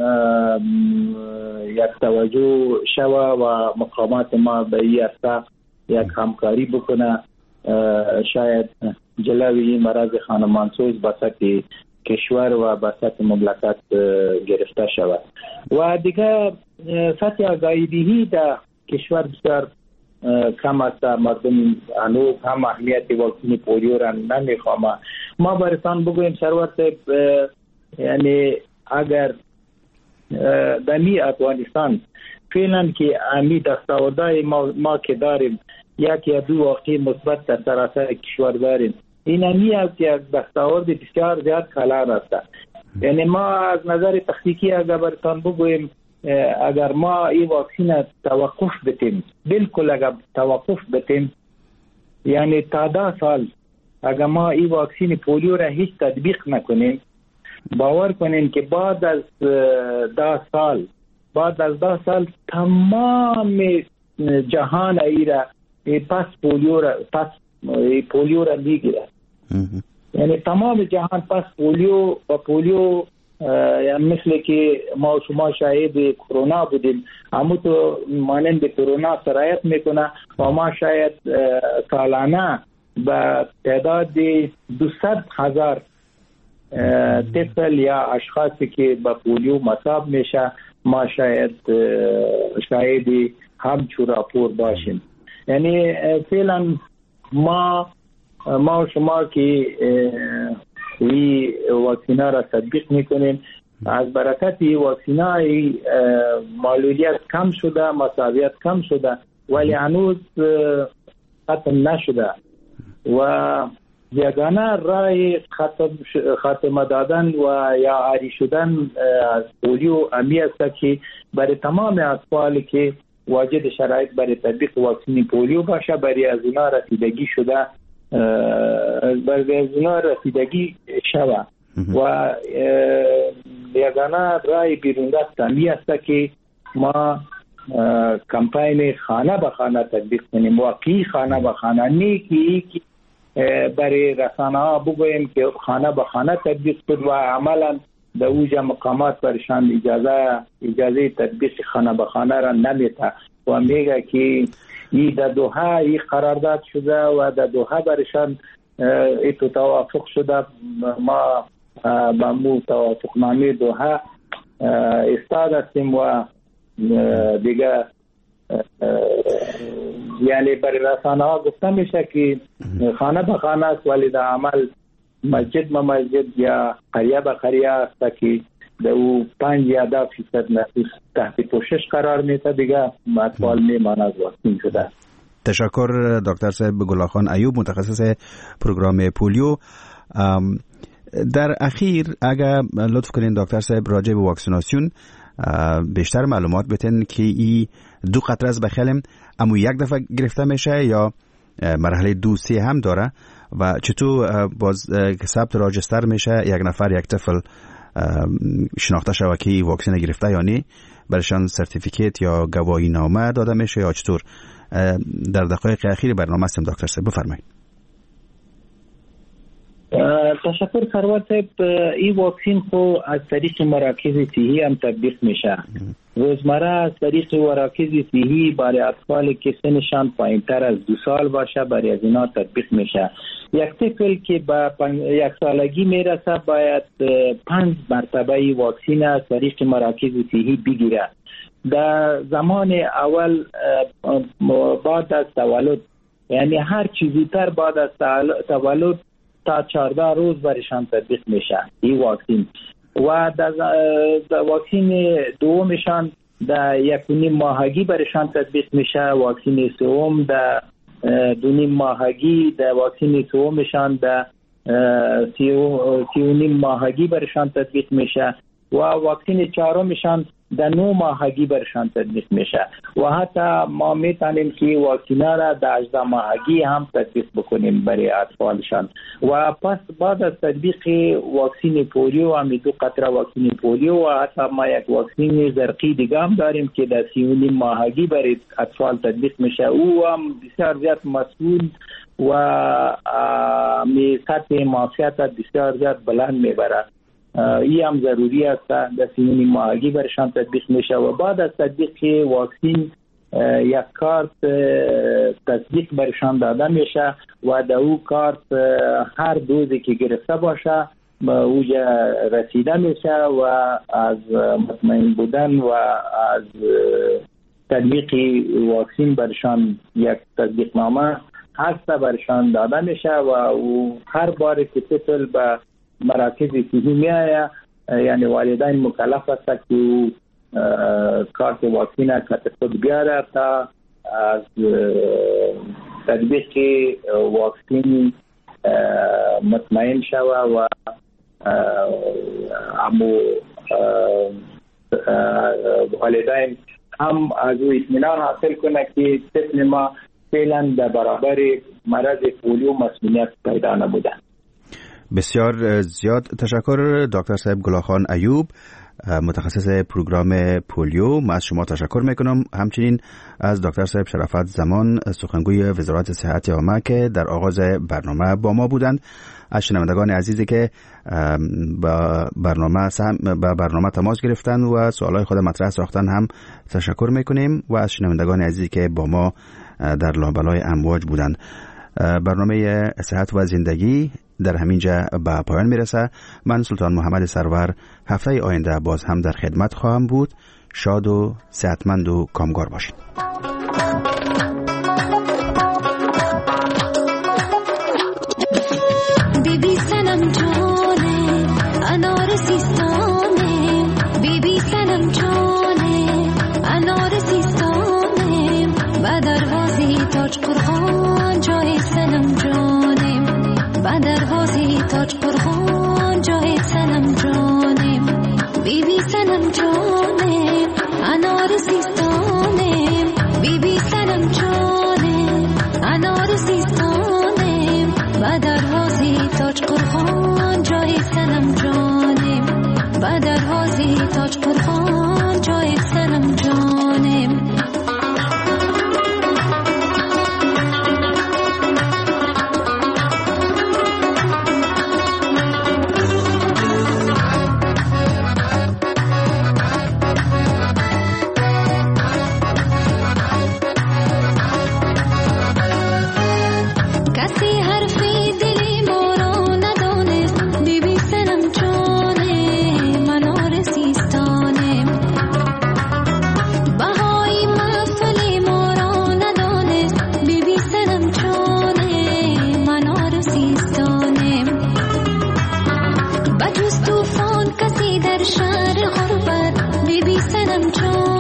Speaker 8: یک توجه شوه و مقامات ما به این اساس یک همکاری بکنه شاید جلوی این مرض خانمانسوز به سطح کشور و به سطح مملکت گرفته شود. و دیگه سطح آگاهی در کشور بسیار کم است. مردم هنوز هم اهمیت واکسن پولیو را نمیخوامه. ما براتون بگویم سرور صاحب یعنی اگر دمی افغانستان فعلا که امی دستاوردهای ما که داریم 1 یا 2 واقعی مثبت در سراسر کشور داریم. این امی از یک دستاورد بسیار زیاد کلان است. یعنی ما از نظر تخنیکی اگر براتون بگویم اگر ما این واکسین توقف بتیم بالکل اگر توقف بتیم یعنی تا 10 سال اگر ما این واکسین پولیو را هیچ تطبیق نکنیم باور کنین که بعد از 10 سال تمام جهان ایرا پس پولیو را میگیره. یعنی تمام جهان پس پولیو مثل که ما شما شاید کرونا بودیم همون تو مانند کرونا سرایت میکنه و ما شاید سالانه به تعداد 200,000 طفل یا اشخاصی که با پولیو مصاب میشه ما شاید همچون راپور باشیم. یعنی فعلا ما شما که این واکسینا را تطبیق میکنیم از برکت این واکسینا معلولیت کم شده مساویت کم شده ولی هنوز ختم نشده و یگانه راه خاتمه دادن و یا عاری شدن از پولیو امی است که برای تمام اطفالی که واجد شرایط برای تطبیق واکسن پولیو باشه برای از اونا رسیدگی شده برای از اونا رسیدگی شوه و یگانه راه بیرون رفتن است که ما کمپین خانه به خانه تطبیق کنیم. واقعی خانه به خانه نیکی برای رسانه ها بگویم که خانه به خانه تطبیق شد و عملا در اوجه مقامات برشان اجازه تطبیق خانه به خانه را نمیده و میگه که این در دوحه این قرارداد شده و در دوحه برشان ایتو توافق شده. ما با مو توافقنامه دوحه استاد هستیم و دیگه یعنی برای رسانه ها گفته میشه که خانه به خانه است ولی در عمل مسجد به مسجد یا قریه به قریه است که در او 5 یا 10% نفوس تحت پوشش قرار میده دیگه اطفال میمانه از واکسین شده.
Speaker 4: تشکر دکتر صاحب گلاخان ایوب متخصص پروگرام پولیو. در اخیر اگر لطف کنین دکتر صاحب راجع به واکسیناسیون بیشتر معلومات بتین که ای 2 قطره از بخیلم اما 1 دفعه گرفته میشه یا مرحله 2-3 هم داره و چطور باز ثبت راجستر میشه یک نفر یک طفل شناخته شود که واکسن گرفته یا نه، برشان سرتیفیکیت یا گواهی نامه داده میشه یا چطور؟ در دقایق اخیر برنامه هستیم دکتر صاحب، بفرمایید.
Speaker 8: تشکر سرور صاحب. این واکسین خو از طریق مراکز صحی هم تطبیق میشه. روزمره از طریق مراکز صحی برای اطفال که سنشان پایینتر از 2 سال باشه برای از اینا تطبیق میشه. یک طفل که به 1 سالگی میرسه باید 5 مرتبه واکسین از طریق مراکز صحی بگیره. در زمان اول بعد از تولد، یعنی هر چیزی تر بعد از تولد تا 14 روز برشان تطبیق میشه این واکسین. و در واکسین دومشان در 1.5 ماهگی برشان تطبیق میشه. واکسین سوم در 2.5 ماهگی، در واکسین سومشان در 3.5 ماهگی برشان تطبیق میشه و واکسین چهارمشان در 9 ماهگی برشان تطبیق میشه و حتی ما میتونیم که واکسینا را در 18 ماهگی هم تطبیق بکنیم برای اطفالشان. و پس بعد از تطبیق واکسین پولیو هم 2 قطره واکسین پولیو و حتی ما یک واکسین زرقی دیگه هم داریم که در 3.5 ماهگی برای اطفال تطبیق میشه. او هم بسیار زیاد مسئول و سطح معافیت بسیار زیاد بلند میبره. این هم ضروری است در 3.5 ماهگی برشان تطبیق میشه و بعد از تطبیق واکسین یک کارت تطبیق برشان داده میشه و در او کارت هر دوزی که گرفته باشه به اوجا رسیده میشه و از مطمئن بودن و از تطبیق واکسین برشان یک تطبیق نامه هست برشان داده میشه و هر بار که طفل به مراکز صحی میآید، یعنی والدین مکلف است که کارت واکسین کت خود بیاره تا از تطبیق واکسین مطمئن شود و والدین هم از او اطمینان حاصل کنه که طفل ما فعلا در برابر مرض پولیو مسئولیت پیدا نبوده.
Speaker 4: بسیار زیاد تشکر دکتر صاحب گلاخان ایوب، متخصص پروگرام پولیو. من از شما تشکر میکنم. همچنین از دکتر صاحب شرافت زمان، سخنگوی وزارت صحت عامه که در آغاز برنامه با ما بودند. از شنوندگان عزیزی که با برنامه تماس گرفتن و سوالای خود مطرح ساختن هم تشکر میکنیم و از شنوندگان عزیزی که با ما در لابلای امواج بودند. برنامه صحت و زندگی در همینجا به پایان میرسه. من سلطان محمد سرور هفته آینده باز هم در خدمت خواهم بود. شاد و صحتمند و کامگار باشید.
Speaker 13: بیبی سنم جانه انار سیستانه، بیبی سنم جانه انار سیستانه، و دروازی تاج قرآن جای سنم جانه، و دروازی تاج قرآن جای سنم جانه، بیبی سنم جانه انار سیستانه، بیبی سنم جانه انار سیستانه، و دروازی تاج قرآن جای سنم جانه، و دروازی تاج قرآن جای سنم جانه. بیبی سنم جان